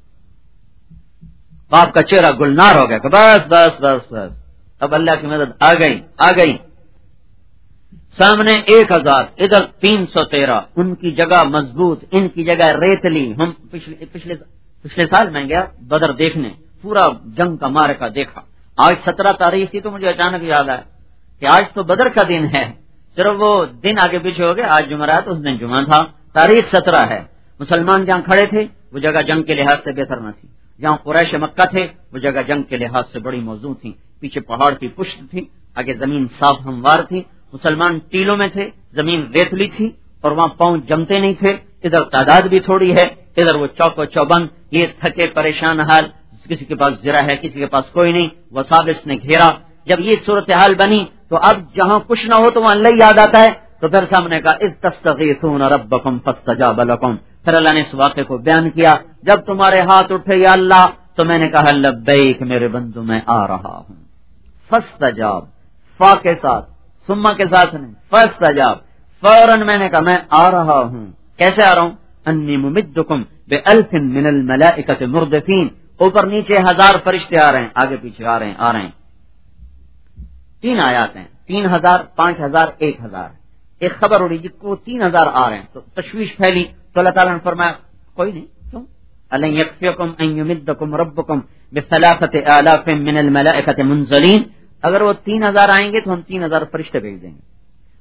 باپ کا چہرہ گلنار ہو گیا کہ بس بس بس بس اب اللہ کی مدد آ گئی آ گئی. سامنے ایک ہزار، ادھر تین سو تیرہ، ان کی جگہ مضبوط، ان کی جگہ ریتلی. ہم پچھلے پچھلے پچھلے سال میں گیا بدر دیکھنے، پورا جنگ کا مارکا دیکھا. آج سترہ تاریخ تھی تو مجھے اچانک یاد آیا کہ آج تو بدر کا دن ہے. صرف وہ دن آگے پیچھے ہو گئے، آج جمعرات اس دن جمعہ تھا، تاریخ سترہ ہے. مسلمان جہاں کھڑے تھے وہ جگہ جنگ کے لحاظ سے بہتر نہ تھی، جہاں قریش مکہ تھے وہ جگہ جنگ کے لحاظ سے بڑی موزوں تھی. پیچھے پہاڑ کی پشت تھی، آگے زمین صاف ہموار تھی. مسلمان ٹیلوں میں تھے، زمین ریتلی تھی اور وہاں پاؤں جمتے نہیں تھے. ادھر تعداد بھی تھوڑی ہے، ادھر وہ چوک و چوبند، یہ تھکے پریشان حال، کسی کے پاس زرہ ہے کسی کے پاس کوئی نہیں. وہ سابس نے گھیرا. جب یہ صورتحال بنی تو اب جہاں کچھ نہ ہو تو وہاں اللہ یاد آتا ہے. تو پھر سامنے کہا اذ تستغیثون ربکم فاستجاب لکم. پھر اللہ نے اس واقعے کو بیان کیا، جب تمہارے ہاتھ اٹھے یا اللہ تو میں نے کہا لبیک میرے بندو میں آ رہا ہوں. فاستجاب، فا کے ساتھ، سما کے ساتھ نہیں، فاستجاب، فوراً میں نے کہا میں آ رہا ہوں. کیسے آ رہا ہوں؟ انی ممدکم بألف من الملائکۃ مردفین. اوپر نیچے ہزار فرشتے آ رہے ہیں، آگے پیچھے آ رہے ہیں آ رہے ہیں. تین آیات ہیں، تین ہزار، پانچ ہزار، ایک ہزار. ایک خبر اڑی جس کو تین ہزار آ رہے ہیں تو تشویش پھیلی. تو اللہ تعالیٰ نے فرمایا کوئی نہیں، کیوں؟ الن یکفیکم ان یمدکم ربکم بثلاثۃ آلاف من الملائکۃ منزلین. اگر وہ تین ہزار آئیں گے تو ہم تین ہزار فرشتے بھیج دیں گے.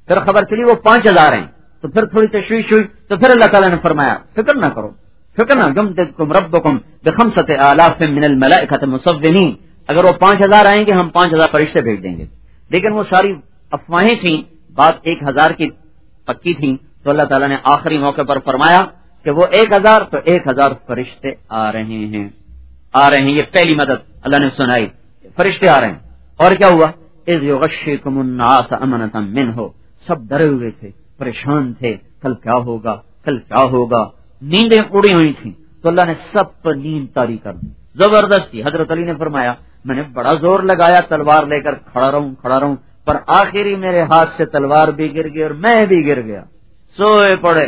پھر خبر چلی وہ پانچ ہزار ہیں، تو پھر تھوڑی تشویش ہوئی، تو پھر اللہ تعالیٰ نے فرمایا فکر نہ کرو، فکر نہ یمددکم ربکم بخمسۃ آلاف من الملائکۃ مسومین، اگر وہ پانچ ہزار آئیں گے ہم پانچ ہزار فرشتے بھیج دیں گے. لیکن وہ ساری افواہیں تھیں، بات ایک ہزار کی پکی تھی. تو اللہ تعالیٰ نے آخری موقع پر فرمایا کہ وہ ایک ہزار تو ایک ہزار فرشتے آ رہے ہیں، آ رہے ہیں. یہ پہلی مدد اللہ نے سنائی، فرشتے آ رہے ہیں. اور کیا ہوا؟ اذ یغشیکم النعاس امنۃ منہ، سب ڈرے ہوئے تھے، پریشان تھے، کل کیا ہوگا، کل کیا ہوگا، نیندیں اڑی ہوئی تھیں. تو اللہ نے سب پر نیند طاری کر دی زبردستی. حضرت علی نے فرمایا میں نے بڑا زور لگایا تلوار لے کر کھڑا رہوں کھڑا رہوں پر آخری میرے ہاتھ سے تلوار بھی گر گئی اور میں بھی گر گیا، سوئے پڑے.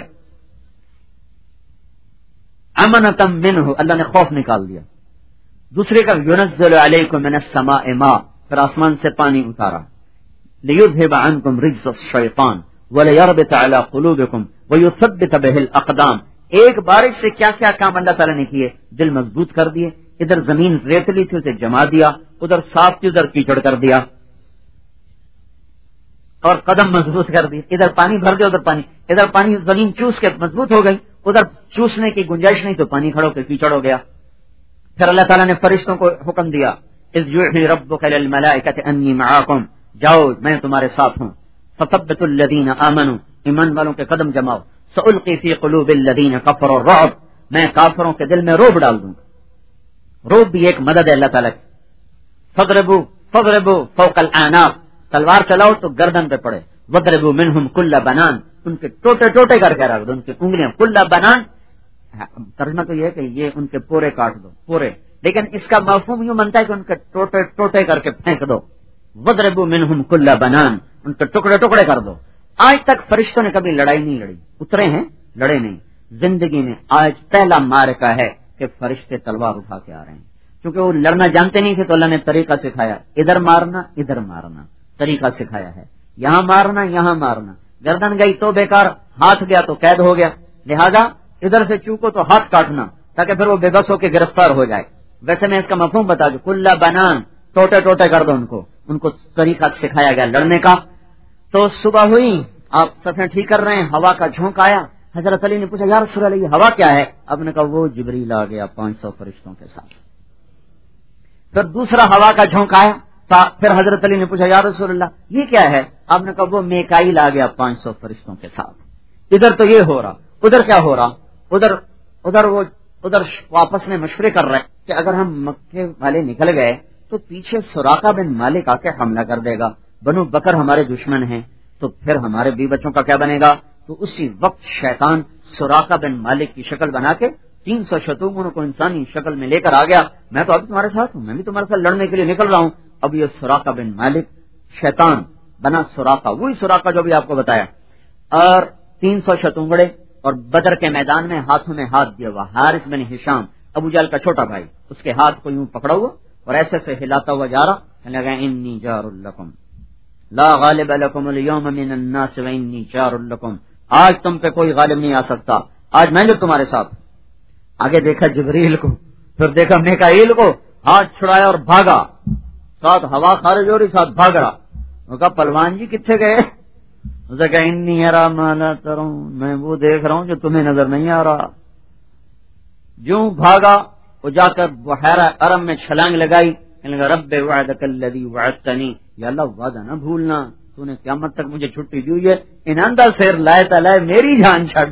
امنتم منہ، اللہ نے خوف نکال دیا. دوسرے کا ينزل علیکم من السماء ماء، پھر آسمان سے پانی اتارا. لیذهب عنکم رجز الشیطان ولیربط علی قلوبکم ویثبت به الاقدام. ایک بارش سے کیا کیا کام اللہ تعالیٰ نے کیے، دل مضبوط کر دیے. ادھر زمین ریتلی تھی اسے جما دیا، ادھر صاف تھی ادھر کیچڑ کر دیا، اور قدم مضبوط کر دی. ادھر پانی بھر دیا ادھر پانی، ادھر پانی زمین چوس کے مضبوط ہو گئی، ادھر چوسنے کی گنجائش نہیں تو پانی کھڑا ہو کے کیچڑ ہو گیا. پھر اللہ تعالیٰ نے فرشتوں کو حکم دیا اذ یوحی ربک الی الملائکۃ انی معاکم، جاؤ میں تمہارے ساتھ ہوں. فثبتوا الذین آمنوا، ایمان والوں کے قدم جماؤ. سألقی فی قلوب الذین کفروا الرعب، میں کافروں کے دل میں روب ڈال دوں. روب بھی ایک مدد ہے اللہ تعالیٰ کی. فضربوا فضربوا فوق الاعناق، تلوار چلاؤ تو گردن پہ پڑے. وضربوا منہم کل بنان، ان کے ٹوٹے ٹوٹے کر کے رکھ دو، ان کی انگلیاں. کل بنان ترجمہ تو یہ ہے کہ یہ ان کے پورے کاٹ دو پورے، لیکن اس کا مفہوم یوں بنتا ہے کہ ان کے ٹوٹے ٹوٹے کر کے پھینک دو. وضربوا منہم کل بنان، ان کے ٹکڑے ٹکڑے کر دو. آج تک فرشتوں نے کبھی لڑائی نہیں لڑی، اترے ہیں لڑے نہیں. زندگی میں آج پہلا معرکہ ہے کہ فرشتے تلوار اٹھا کے آ رہے ہیں. کیونکہ وہ لڑنا جانتے نہیں تھے تو اللہ نے طریقہ سکھایا، ادھر مارنا ادھر مارنا، طریقہ سکھایا ہے. یہاں مارنا یہاں مارنا، گردن گئی تو بیکار، ہاتھ گیا تو قید ہو گیا. لہذا ادھر سے چوکو تو ہاتھ کاٹنا تاکہ پھر وہ بے بس ہو کے گرفتار ہو جائے. ویسے میں اس کا مفہوم بتا دوں، کلّا بنان، ٹوٹے ٹوٹے کر دو ان کو. ان کو طریقہ سکھایا گیا لڑنے کا. تو صبح ہوئی، آپ صفیں ٹھیک کر رہے ہیں، ہوا کا جھونک آیا. حضرت علی نے پوچھا یا رسول اللہ یہ ہوا کیا ہے؟ آپ نے کہا وہ جبریل آ گیا پانچ سو فرشتوں کے ساتھ. پھر دوسرا ہوا کا جھونک آیا، پھر حضرت علی نے پوچھا یا رسول اللہ یہ کیا ہے؟ آپ نے کہا وہ میکائیل آ گیا پانچ سو فرشتوں کے ساتھ. ادھر تو یہ ہو رہا، ادھر کیا ہو رہا؟ ادھر ادھر وہ ادھر آپس میں مشورے کر رہے کہ اگر ہم مکے والے نکل گئے تو پیچھے سراقہ بن مالک آ کے حملہ کر دے گا، بنو بکر ہمارے دشمن ہیں، تو پھر ہمارے بیوی بچوں کا کیا بنے گا؟ تو اسی وقت شیطان سراقہ بن مالک کی شکل بنا کے تین سو شتوموں کو انسانی شکل میں لے کر آ گیا. میں تو اب تمہارے ساتھ ہوں، میں بھی تمہارے ساتھ لڑنے کے لیے نکل رہا ہوں. اب یہ سراقہ بن مالک شیطان بنا سراقہ، وہی سراقہ جو بھی آپ کو بتایا، اور تین سو شتونگڑے، اور بدر کے میدان میں ہاتھوں میں ہاتھ دیا ہوا حارث بن ہشام، ابو جہل کا چھوٹا بھائی، اس کے ہاتھ کو یوں پکڑا ہوا اور ایسے سے ہلاتا ہوا جا رہا، لگا انی جار لکم لا غالب لکم اليوم من الناس وانی جار لکم، آج تم پہ کوئی غالب نہیں آ سکتا، آج میں جو تمہارے ساتھ. آگے دیکھا جبریل کو، پھر دیکھا میکائیل کو، ہاتھ چھڑایا اور بھاگا، ساتھ ہوا خارج ہو رہی ساتھ بھاگ رہا. وہ کہا پلوان جی کتنے گئے؟ اسے کہا انی ارا ما لا ترون، میں وہ دیکھ رہا ہوں جو تمہیں نظر نہیں آ رہا. جو بھاگا وہ جا کر بحیرہ ارم میں چھلانگ لگائی، لگا رب وعدک الذی وعدتنی، یا اللہ وعدہ نہ بھولنا، تو نے قیامت تک مجھے چھٹی دی ہوئی ہے، ان اندر سیر لائے تلائے میری جان چھڑ.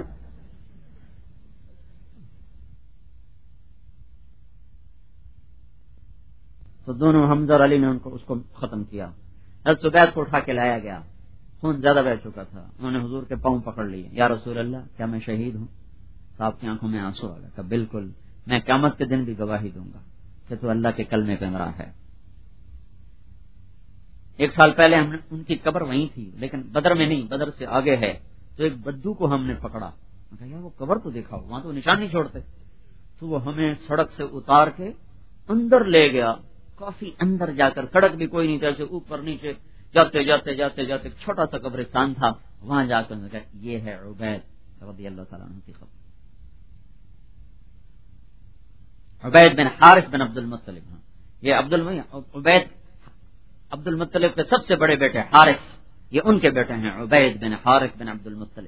تو دونوں حمزہ اور علی نے ان کو اس کو ختم کیا. حضرت عبید کو اٹھا کے لایا گیا، خون زیادہ بہ چکا تھا. انہوں نے حضور کے پاؤں پکڑ لیے، یا رسول اللہ کیا میں شہید ہوں؟ تو آپ کی آنکھوں میں آنسو آ گیا. کہ بالکل، میں قیامت کے دن بھی گواہی دوں گا کہ تو اللہ کے کلمے پہ مرا ہے. ایک سال پہلے ہم نے ان کی قبر وہیں تھی، لیکن بدر میں نہیں، بدر سے آگے ہے. تو ایک بدو کو ہم نے پکڑا، کہا یار وہ قبر تو دیکھا، وہاں تو نشان نہیں چھوڑتے. تو وہ ہمیں سڑک سے اتار کے اندر لے گیا، کافی اندر جا کر، سڑک بھی کوئی نہیں تھا، اوپر نیچے جاتے جاتے جاتے جاتے چھوٹا سا قبرستان تھا، وہاں جا کر کہا یہ ہے عبید رضی اللہ تعالیٰ عنہ کی قبر. عبید بن حارث بن عبد المطلب، یہ عبد عبید عبد المطلب کے سب سے بڑے بیٹے حارث، یہ ان کے بیٹے ہیں عبید بن حارث بن عبد المطلب.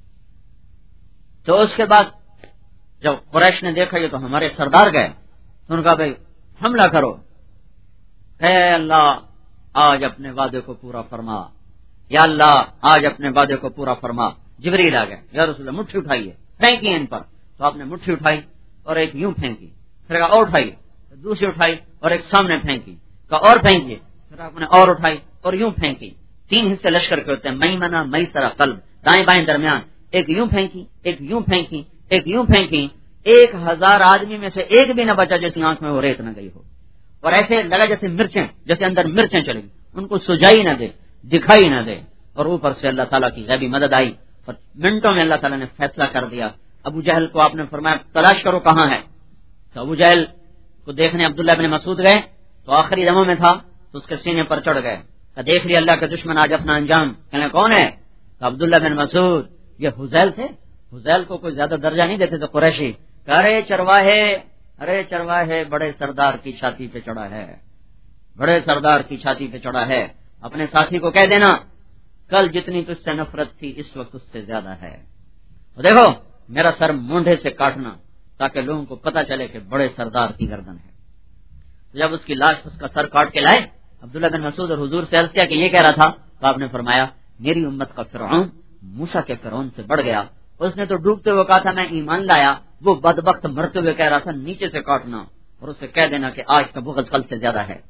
تو اس کے بعد جب قریش نے دیکھا یہ تو ہمارے سردار گئے تو انہوں نے کہا بھائی حملہ کرو. اے اللہ آج اپنے وعدے کو پورا فرما, یا اللہ آج اپنے وعدے کو پورا فرما. جبریل آ گئے, یا رسول اللہ مٹھی اٹھائیے, پھینکی ان پر. تو آپ نے مٹھی اٹھائی اور ایک یوں پھینکی, پھر کہا اور اٹھائیے, دوسری اٹھائی اور ایک سامنے پھینکی, کہا اور پھینکیے, پھر آپ نے اور اٹھائی اور یوں پھینکی. تین حصے لشکر کے ہوتے ہیں, مئی منا مئی سرا قلب, دائیں بائیں درمیان. ایک یوں پھینکی, ایک یوں پھینکی, ایک یوں پھینکی. ایک ہزار آدمی میں سے ایک بھی نہ بچا جس کی آنکھ میں وہ ریت نہ گئی ہو. اور ایسے لگا جیسے مرچیں, جیسے اندر مرچیں چلی, ان کو سجائی نہ دے, دکھائی نہ دے. اور اوپر سے اللہ تعالیٰ کی غیبی مدد آئی اور منٹوں میں اللہ تعالیٰ نے فیصلہ کر دیا. ابو جہل کو آپ نے فرمایا تلاش کرو کہاں ہے. تو ابو جہل کو دیکھنے عبداللہ بن مسعود گئے تو آخری دموں میں تھا, تو اس کے سینے پر چڑھ گئے. دیکھ لیا اللہ کے دشمن آج اپنا انجام. کہنے کون ہے؟ تو عبداللہ بن مسعود. یہ حذیل تھے. حذیل کو کوئی زیادہ درجہ نہیں دیتے تھے قریشی. ارے چرواہے, ارے چرواہے, بڑے سردار کی چھاتی پہ چڑھا ہے, بڑے سردار کی چھاتی پہ چڑھا ہے. اپنے ساتھی کو کہہ دینا کل جتنی تجھ سے نفرت تھی اس وقت اس سے زیادہ ہے. تو دیکھو میرا سر مونڈے سے کاٹنا تاکہ لوگوں کو پتا چلے کہ بڑے سردار کی گردن ہے. جب اس کی لاش اس کا سر کاٹ کے لائے, عبداللہ بن مسعود اور حضور سے عرض کیا کہ یہ کہہ رہا تھا, تو آپ نے فرمایا میری امت کا فرعون موسیٰ کے فرعون سے بڑھ گیا. اس نے تو ڈوبتے ہوئے کہا تھا میں ایمان لایا, وہ بدبخت مرتے ہوئے کہہ رہا تھا نیچے سے کاٹنا, اور اسے کہہ دینا کہ آج کا بغض کل سے زیادہ ہے.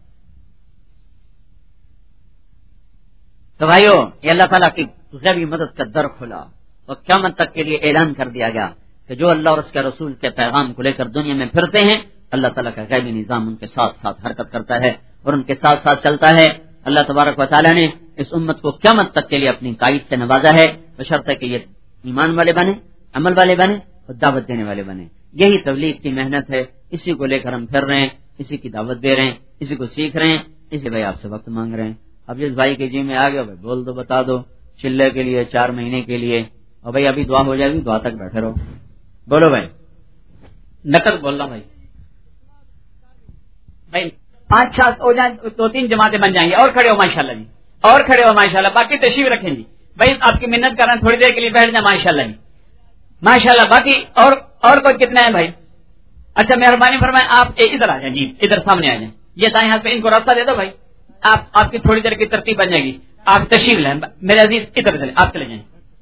تو بھائیو یہ اللہ تعالیٰ کی غیبی مدد کا در کھلا اور قیامت تک کے لیے اعلان کر دیا گیا کہ جو اللہ اور اس کے رسول کے پیغام کو لے کر دنیا میں پھرتے ہیں اللہ تعالیٰ کا غیبی نظام ان کے ساتھ ساتھ حرکت کرتا ہے اور ان کے ساتھ ساتھ چلتا ہے. اللہ تبارک و تعالیٰ نے اس امت کو قیامت تک کے لیے اپنی تائید سے نوازا ہے, بشرطے کہ یہ ایمان والے بنے, عمل والے بنے اور دعوت دینے والے بنے. یہی تبلیغ کی محنت ہے, اسی کو لے کر ہم پھر رہے ہیں, اسی کی دعوت دے رہے ہیں, اسی کو سیکھ رہے ہیں. اسی بھائی آپ سے وقت مانگ رہے ہیں. اب جس بھائی کے جی میں آ گیا بھائی بول دو, بتا دو, چلے کے لیے چار مہینے کے لیے, اور بھائی ابھی دعا ہو جائے گی, دعا تک بیٹھے رہو. بولو بھائی, نقل بول رہا بھائی. بھائی پانچ سات ہو جائیں, دو تین جماعتیں بن جائیں گے. اور کھڑے ہو ماشاءاللہ جی, اور کھڑے ہو ماشاءاللہ. باقی تشریف رکھیں جی بھائی, آپ کی منت کر رہے ہیں تھوڑی دیر کے لیے بیٹھ جائیں ماشاءاللہ جی, ماشاءاللہ. باقی اور اور کوئی کتنا ہے بھائی؟ اچھا مہربانی فرمائیں آپ ادھر آ جائیں جی, ادھر سامنے آ جائیں. یہ دائیں ہاتھ پہ ان کو راستہ دے دو بھائی, آپ آپ کی تھوڑی دیر کی ترتیب بن جائے گی. آپ تشریف لیں میرے عزیز, ادھر چلیں, آپ چلے جائیں.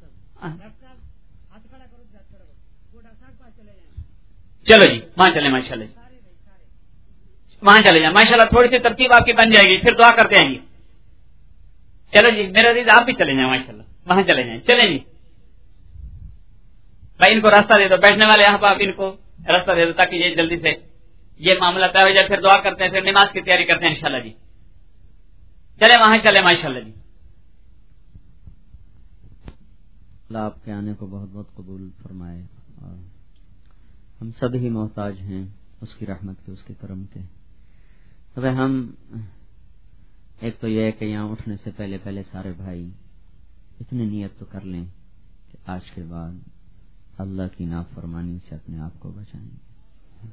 چلو جی وہاں چلیں ماشاءاللہ, وہاں چلے جائیں ماشاءاللہ. تھوڑی سی ترتیب آپ کی بن جائے گی, پھر دعا کرتے آئیں گے. چلو جی میرے عزیز آپ بھی چلے جائیں ماشاءاللہ, وہاں چلے جائیں. چلیں جی بھائی, ان کو راستہ دے دو, بیٹھنے والے آپ آپ ان کو راستہ دے دو تاکہ یہ جلدی سے یہ معاملہ طے ہو جائے. پھر دعا کرتے ہیں, پھر نماز کی تیاری کرتے ہیں انشاءاللہ جی. چلے وہاں چلے ماشاءاللہ جی. اللہ آپ کے آنے کو بہت بہت قبول فرمائے, اور ہم سب ہی محتاج ہیں اس کی رحمت کے, اس کے کرم کے. اب ہم ایک تو یہ ہے کہ یہاں اٹھنے سے پہلے پہلے سارے بھائی اتنی نیت تو کر لیں کہ آج کے بعد اللہ کی نافرمانی سے اپنے آپ کو بچائیں گے.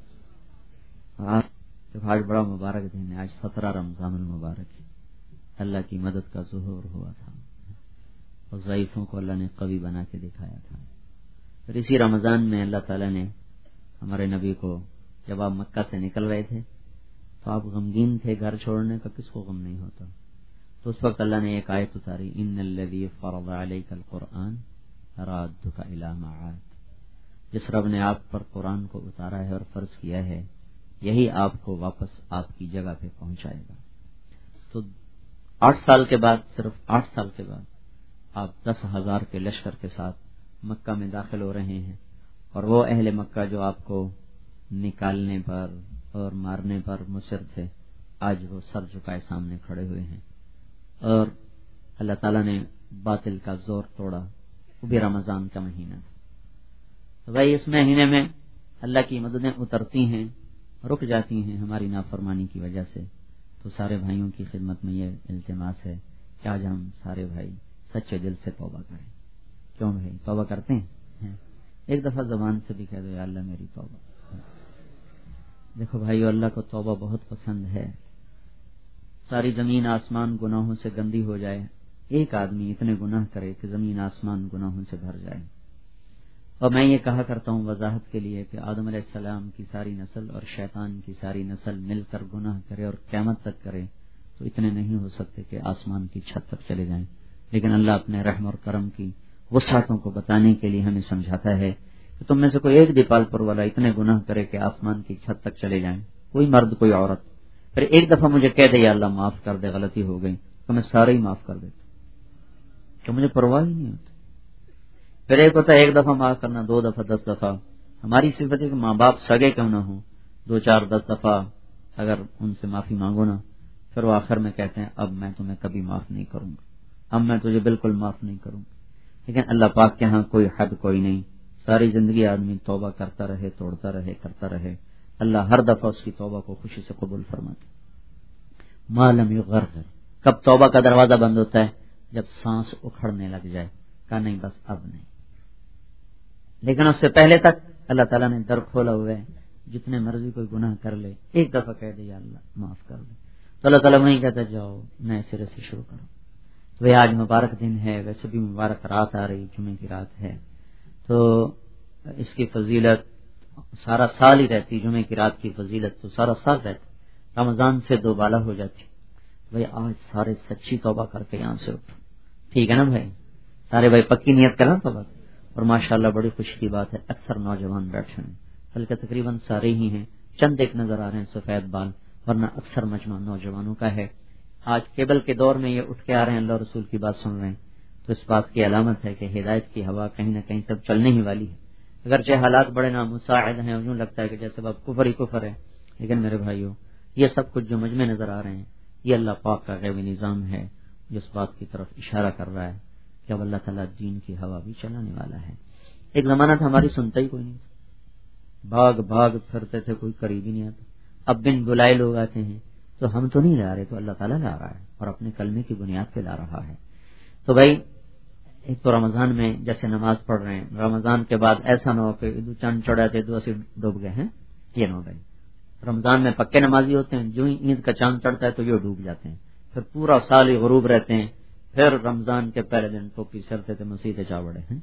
آج بڑا مبارک دن ہے, آج سترہ رمضان المبارک ہے. اللہ کی مدد کا ظہور ہوا تھا اور ضعیفوں کو اللہ نے قوی بنا کے دکھایا تھا. پھر اسی رمضان میں اللہ تعالیٰ نے ہمارے نبی کو, جب آپ مکہ سے نکل رہے تھے تو آپ غمگین تھے, گھر چھوڑنے کا کس کو غم نہیں ہوتا, تو اس وقت اللہ نے ایک آیت اتاری, ان الذی فرض علیک القرآن رادک الی معاد. جس رب نے آپ پر قرآن کو اتارا ہے اور فرض کیا ہے, یہی آپ کو واپس آپ کی جگہ پہ پہنچائے گا. تو آٹھ سال کے بعد, صرف آٹھ سال کے بعد آپ دس ہزار کے لشکر کے ساتھ مکہ میں داخل ہو رہے ہیں, اور وہ اہل مکہ جو آپ کو نکالنے پر اور مارنے پر مصر تھے, آج وہ سر جھکائے سامنے کھڑے ہوئے ہیں. اور اللہ تعالیٰ نے باطل کا زور توڑا. وہ بھی رمضان کا مہینہ تھا. تو بھائی اس مہینے میں اللہ کی مددیں اترتی ہیں, رک جاتی ہیں ہماری نافرمانی کی وجہ سے. تو سارے بھائیوں کی خدمت میں یہ التماس ہے کہ آج ہم سارے بھائی سچے دل سے توبہ کریں. کیوں بھائی توبہ کرتے ہیں؟ ایک دفعہ زبان سے بھی کہہ دو یا اللہ میری توبہ. دیکھو بھائیو, اللہ کو توبہ بہت پسند ہے. ساری زمین آسمان گناہوں سے گندی ہو جائے, ایک آدمی اتنے گناہ کرے کہ زمین آسمان گناہوں سے بھر جائے. اور میں یہ کہا کرتا ہوں وضاحت کے لیے کہ آدم علیہ السلام کی ساری نسل اور شیطان کی ساری نسل مل کر گناہ کرے اور قیامت تک کرے تو اتنے نہیں ہو سکتے کہ آسمان کی چھت تک چلے جائیں. لیکن اللہ اپنے رحم اور کرم کی وسعتوں کو بتانے کے لیے ہمیں سمجھاتا ہے کہ تم میں سے کوئی ایک دیپال پر والا اتنے گناہ کرے کہ آسمان کی چھت تک چلے جائیں، کوئی مرد کوئی عورت، پھر ایک دفعہ مجھے کہہ دے یا اللہ معاف کر دے، غلطی ہو گئی، تو میں سارے ہی معاف کر دیتا کہ مجھے پرواہ ہی نہیں ہوتی. پھر ایک ہوتا ہے ایک دفعہ معاف کرنا، دو دفعہ، دس دفعہ. ہماری صفت ہے کہ ماں باپ سگے کیوں نہ ہوں، دو چار دس دفعہ اگر ان سے معافی مانگو نا، پھر وہ آخر میں کہتے ہیں اب میں تمہیں کبھی معاف نہیں کروں گا، اب میں تجھے بالکل معاف نہیں کروں گا. لیکن اللہ پاک کے ہاں کوئی حد کوئی نہیں، ساری زندگی آدمی توبہ کرتا رہے، توڑتا رہے، کرتا رہے، اللہ ہر دفعہ اس کی توبہ کو خوشی سے قبول فرماتا. معلوم یغرغر، کب توبہ کا دروازہ بند ہوتا ہے؟ جب سانس اکھڑنے لگ جائے، کہا نہیں بس اب نہیں. لیکن اس سے پہلے تک اللہ تعالیٰ نے در کھولا ہوا ہے، جتنے مرضی کوئی گناہ کر لے ایک دفعہ کہہ دے یا اللہ معاف کر دے، تو اللہ تعالیٰ وہیں کہتا جاؤ نئے سرے سے شروع کرو. تو یہ آج مبارک دن ہے، ویسے بھی مبارک رات آ رہی، جمعے کی رات ہے، تو اس کی فضیلت سارا سال ہی رہتی، جمعے کی رات کی فضیلت تو سارا سال رہتی، رمضان سے دو بالا ہو جاتی. بھائی آج سارے سچی توبہ کر کے یہاں سے اٹھو، ٹھیک ہے نا بھائی؟ سارے بھائی پکی نیت کرنا توبہ. اور ماشاءاللہ بڑی خوشی کی بات ہے اکثر نوجوان بیٹھے ہیں، بلکہ تقریباً سارے ہی ہیں، چند ایک نظر آ رہے ہیں سفید بال، ورنہ اکثر مجمع نوجوانوں کا ہے. آج کیبل کے دور میں یہ اٹھ کے آ رہے ہیں، اللہ رسول کی بات سن رہے ہیں، تو اس بات کی علامت ہے کہ ہدایت کی ہوا کہیں نہ کہیں سب چلنے ہی والی ہے. اگرچہ حالات بڑے نامساعد ہیں، یوں لگتا ہے کہ جیسے اب کفر ہی کفر ہے، لیکن میرے بھائیوں یہ سب کچھ جو مجمع نظر آ رہے ہیں یہ اللہ پاک کا غیبی نظام ہے جو اس بات کی طرف اشارہ کر رہا ہے کہ اب اللہ تعالیٰ دین کی ہوا بھی چلانے والا ہے. ایک زمانہ تھا ہماری سنتا ہی کوئی نہیں تھا، بھاگ بھاگ پھرتے تھے، کوئی قریب ہی نہیں آتا. اب بن بلائے لوگ آتے ہیں، تو ہم تو نہیں لا رہے، تو اللہ تعالیٰ لا رہا ہے اور اپنے کلمے کی بنیاد پہ لا رہا ہے. تو بھائی ایک تو رمضان میں جیسے نماز پڑھ رہے ہیں، رمضان کے بعد ایسا نہ ہو کہ دو چاند چڑھا تھے دو سے ڈوب گئے ہیں، یہ نہ ہو بھائی. رمضان میں پکے نمازی ہوتے ہیں، جو ہی عید کا چاند چڑھتا ہے تو یہ ڈوب جاتے ہیں، پھر پورا سال ہی غروب رہتے ہیں، پھر رمضان کے پہلے دن ٹوپی سرتے تھے مسیح چاوڑے ہیں.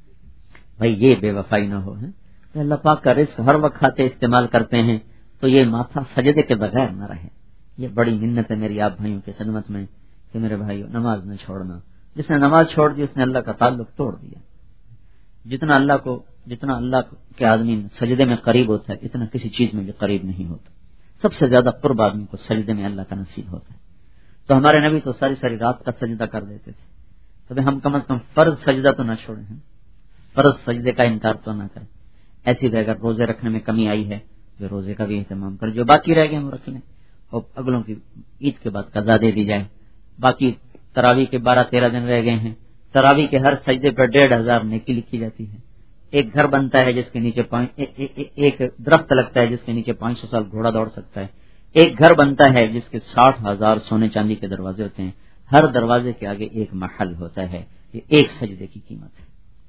بھائی یہ بے وفائی نہ ہو. ہے اللہ پاک کا رزق ہر وقت کھاتے استعمال کرتے ہیں، تو یہ ماتھا سجدے کے بغیر نہ رہے. یہ بڑی منت ہے میری آپ بھائیوں کی خدمت میں کہ میرے بھائیوں نماز نہ چھوڑنا. جس نے نماز چھوڑ دی اس نے اللہ کا تعلق توڑ دیا. جتنا اللہ کو جتنا اللہ کے آدمی سجدے میں قریب ہوتا ہے اتنا کسی چیز میں بھی قریب نہیں ہوتا. سب سے زیادہ قرب آدمی کو سجدے میں اللہ کا نصیب ہوتا ہے. تو ہمارے نبی تو ساری ساری رات کا سجدہ کر دیتے تھے، تو ہم کم از کم فرض سجدہ تو نہ چھوڑیں، فرض سجدے کا انکار تو نہ کریں. ایسی بھی اگر روزے رکھنے میں کمی آئی ہے جو روزے کا بھی اہتمام کریں، جو باقی رہ گئے ہم رکھ لیں اور اگلوں کی عید کے بعد قضا دے دی جائے. باقی تراویح کے بارہ تیرہ دن رہ گئے ہیں، تراویح کے ہر سجدے پر ڈیڑھ ہزار نیکی لکھی جاتی ہے. ایک گھر بنتا ہے جس کے نیچے ایک درخت لگتا ہے جس کے نیچے پانچ سو سال گھوڑا دوڑ سکتا ہے. ایک گھر بنتا ہے جس کے ساٹھ ہزار سونے چاندی کے دروازے ہوتے ہیں، ہر دروازے کے آگے ایک محل ہوتا ہے. یہ ایک سجدے کی قیمت ہے.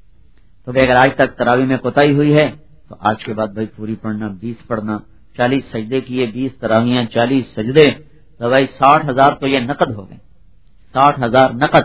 تو اگر آج تک تراویح میں کوتاہی ہوئی ہے تو آج کے بعد بھائی پوری پڑھنا، بیس پڑھنا، چالیس سجدے کیے، بیس تراویحاں، چالیس سجدے، تو بھائی ساٹھ ہزار تو یہ نقد ہو گئے، ساٹھ ہزار نقد.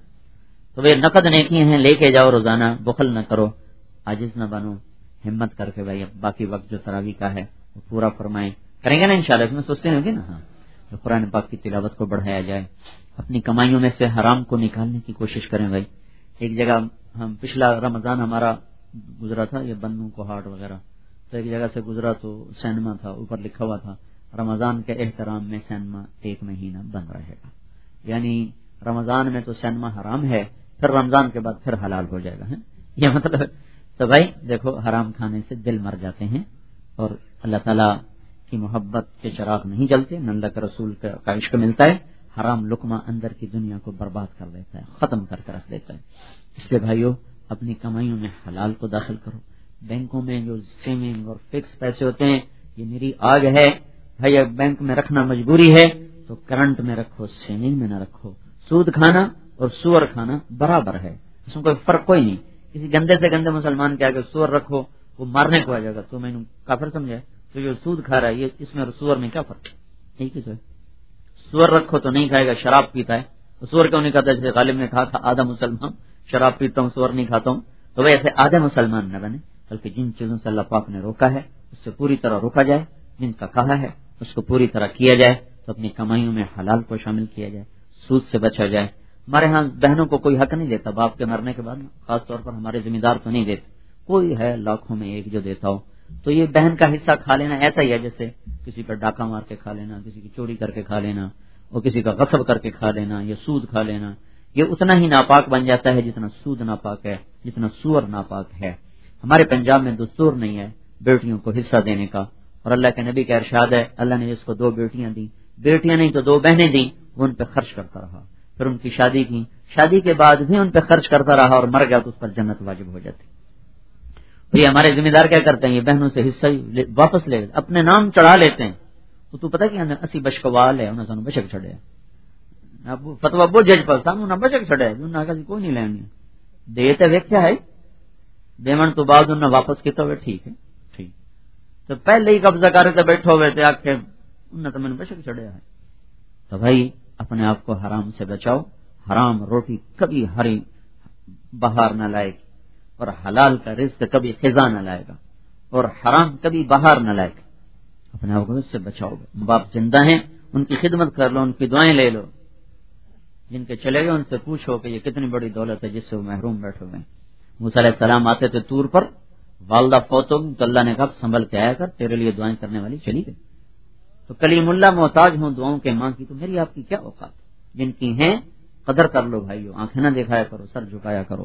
تو وہ نقد نیکی ہیں، لے کے جاؤ روزانہ، بخل نہ کرو، عاجز نہ بنو، ہمت کر کے بھائی باقی وقت جو تراویح کا ہے وہ پورا فرمائیں. کریں گے نا انشاءاللہ، اس میں سوچتے نہیں ہوگے نا. ہاں تو قرآن پاک کی تلاوت کو بڑھایا جائے، اپنی کمائیوں میں سے حرام کو نکالنے کی کوشش کریں. بھائی ایک جگہ ہم پچھلا رمضان ہمارا گزرا تھا یہ بنو کو ہاٹ وغیرہ، تو ایک جگہ سے گزرا تو سینما تھا، اوپر لکھا ہوا تھا رمضان کے احترام میں سینما ایک مہینہ بند رہے گا. یعنی رمضان میں تو سینما حرام ہے، پھر رمضان کے بعد پھر حلال ہو جائے گا. ہے یہ مطلب. تو بھائی دیکھو حرام کھانے سے دل مر جاتے ہیں اور اللہ تعالیٰ کی محبت کے چراغ نہیں جلتے، نہ اللہ کے رسول کا عشق ملتا ہے. حرام لقمہ اندر کی دنیا کو برباد کر دیتا ہے، ختم کر کے رکھ دیتا ہے. اس لیے بھائیو اپنی کمائیوں میں حلال کو داخل کرو. بینکوں میں جو سیونگ اور فکس پیسے ہوتے ہیں یہ میری آگ ہے بھائی، اب بینک میں رکھنا مجبوری ہے تو کرنٹ میں رکھو، سیونگ میں نہ رکھو. سود کھانا اور سور کھانا برابر ہے، اس میں کوئی فرق کوئی نہیں. کسی گندے سے گندے مسلمان کے آگے سور رکھو وہ مارنے کو آ جائے گا، تو میں نے کافر سمجھا ہے. تو یہ سود کھا رہا ہے، یہ اس میں اور سور میں کیا فرق ہے؟ ٹھیک ہے، سور رکھو تو نہیں کھائے گا، شراب پیتا ہے سور کیوں نہیں کھاتا؟ جیسے غالب نے کہا تھا آدھا مسلمان شراب پیتا ہوں سور نہیں کھاتا ہوں، تو ویسے آدھے مسلمان نہ بنے، بلکہ جن چیزوں سے اللہ پاک نے روکا ہے اس سے پوری طرح روکا جائے، جن کا کہا ہے اس کو پوری طرح کیا جائے، تو اپنی کمائیوں میں حلال کو شامل کیا جائے، سود سے بچا جائے۔ ہمارے ہاں بہنوں کو کوئی حق نہیں دیتا باپ کے مرنے کے بعد، خاص طور پر ہمارے ذمہ دار تو نہیں دیتے، کوئی ہے لاکھوں میں ایک جو دیتا ہو، تو یہ بہن کا حصہ کھا لینا ایسا ہی ہے جیسے کسی پر ڈاکہ مار کے کھا لینا، کسی کی چوری کر کے کھا لینا، اور کسی کا غصب کر کے کھا لینا یا سود کھا لینا، یہ اتنا ہی ناپاک بن جاتا ہے جتنا سود ناپاک ہے، جتنا سور ناپاک ہے۔ ہمارے پنجاب میں دستور نہیں ہے بیٹیوں کو حصہ دینے کا، اور اللہ کے نبی کا ارشاد ہے اللہ نے جس کو دو بیٹیاں دی، بیٹیاں نہیں تو دو بہنیں دی، وہ ان پہ خرچ کرتا رہا، پھر ان کی شادی کی، شادی کے بعد بھی ان پہ خرچ کرتا رہا اور مر گیا تو اس پر جنت واجب ہو جاتی۔ یہ ہمارے ذمہ دار کیا کرتے ہیں؟ یہ بہنوں سے حصہ واپس لے اپنے نام چڑھا لیتے ہیں، تو تو پتہ کیا اسی بشکوال ہے انہوں نے بشک چھڑے فتوا وہ جج پر سامنے نہ بشک چھڑے انہوں نے کوئی نہیں لینی دیتے ویک کیا ہے دیمن تو بعد انہوں نے واپس کیتا ہوئے ٹھیک ہے ٹھیک تو پہلے ہی قبضہ کر رہے تھے بیٹھے ہوئے تھے آخر انہوں نے تو میں نے بشک چھڑے ہے۔ تو بھائی اپنے آپ کو حرام سے بچاؤ، حرام روٹی کبھی ہری بہار نہ لائے گی، اور حلال کا رزق کبھی خزاں نہ لائے گا، اور حرام کبھی بہار نہ لائے گا۔ اپنے آپ کو اس سے بچاؤ گے۔ باپ زندہ ہیں ان کی خدمت کر لو، ان کی دعائیں لے لو، جن کے چلے گئے ان سے پوچھو کہ یہ کتنی بڑی دولت ہے جس سے وہ محروم بیٹھے ہوئے ہیں۔ موسیٰ علیہ السلام آتے تھے طور پر، والدہ فوت ہو گئی تو اللہ نے کہا سنبھل کے آیا کر، تیرے لیے دعائیں کرنے والی چلی گئی۔ تو کلیم اللہ محتاج ہوں دعاؤں کے ماں کی، تو میری آپ کی کیا اوقات؟ جن کی ہیں قدر کر لو بھائیو، آنکھیں نہ دکھایا کرو، سر جھکایا کرو۔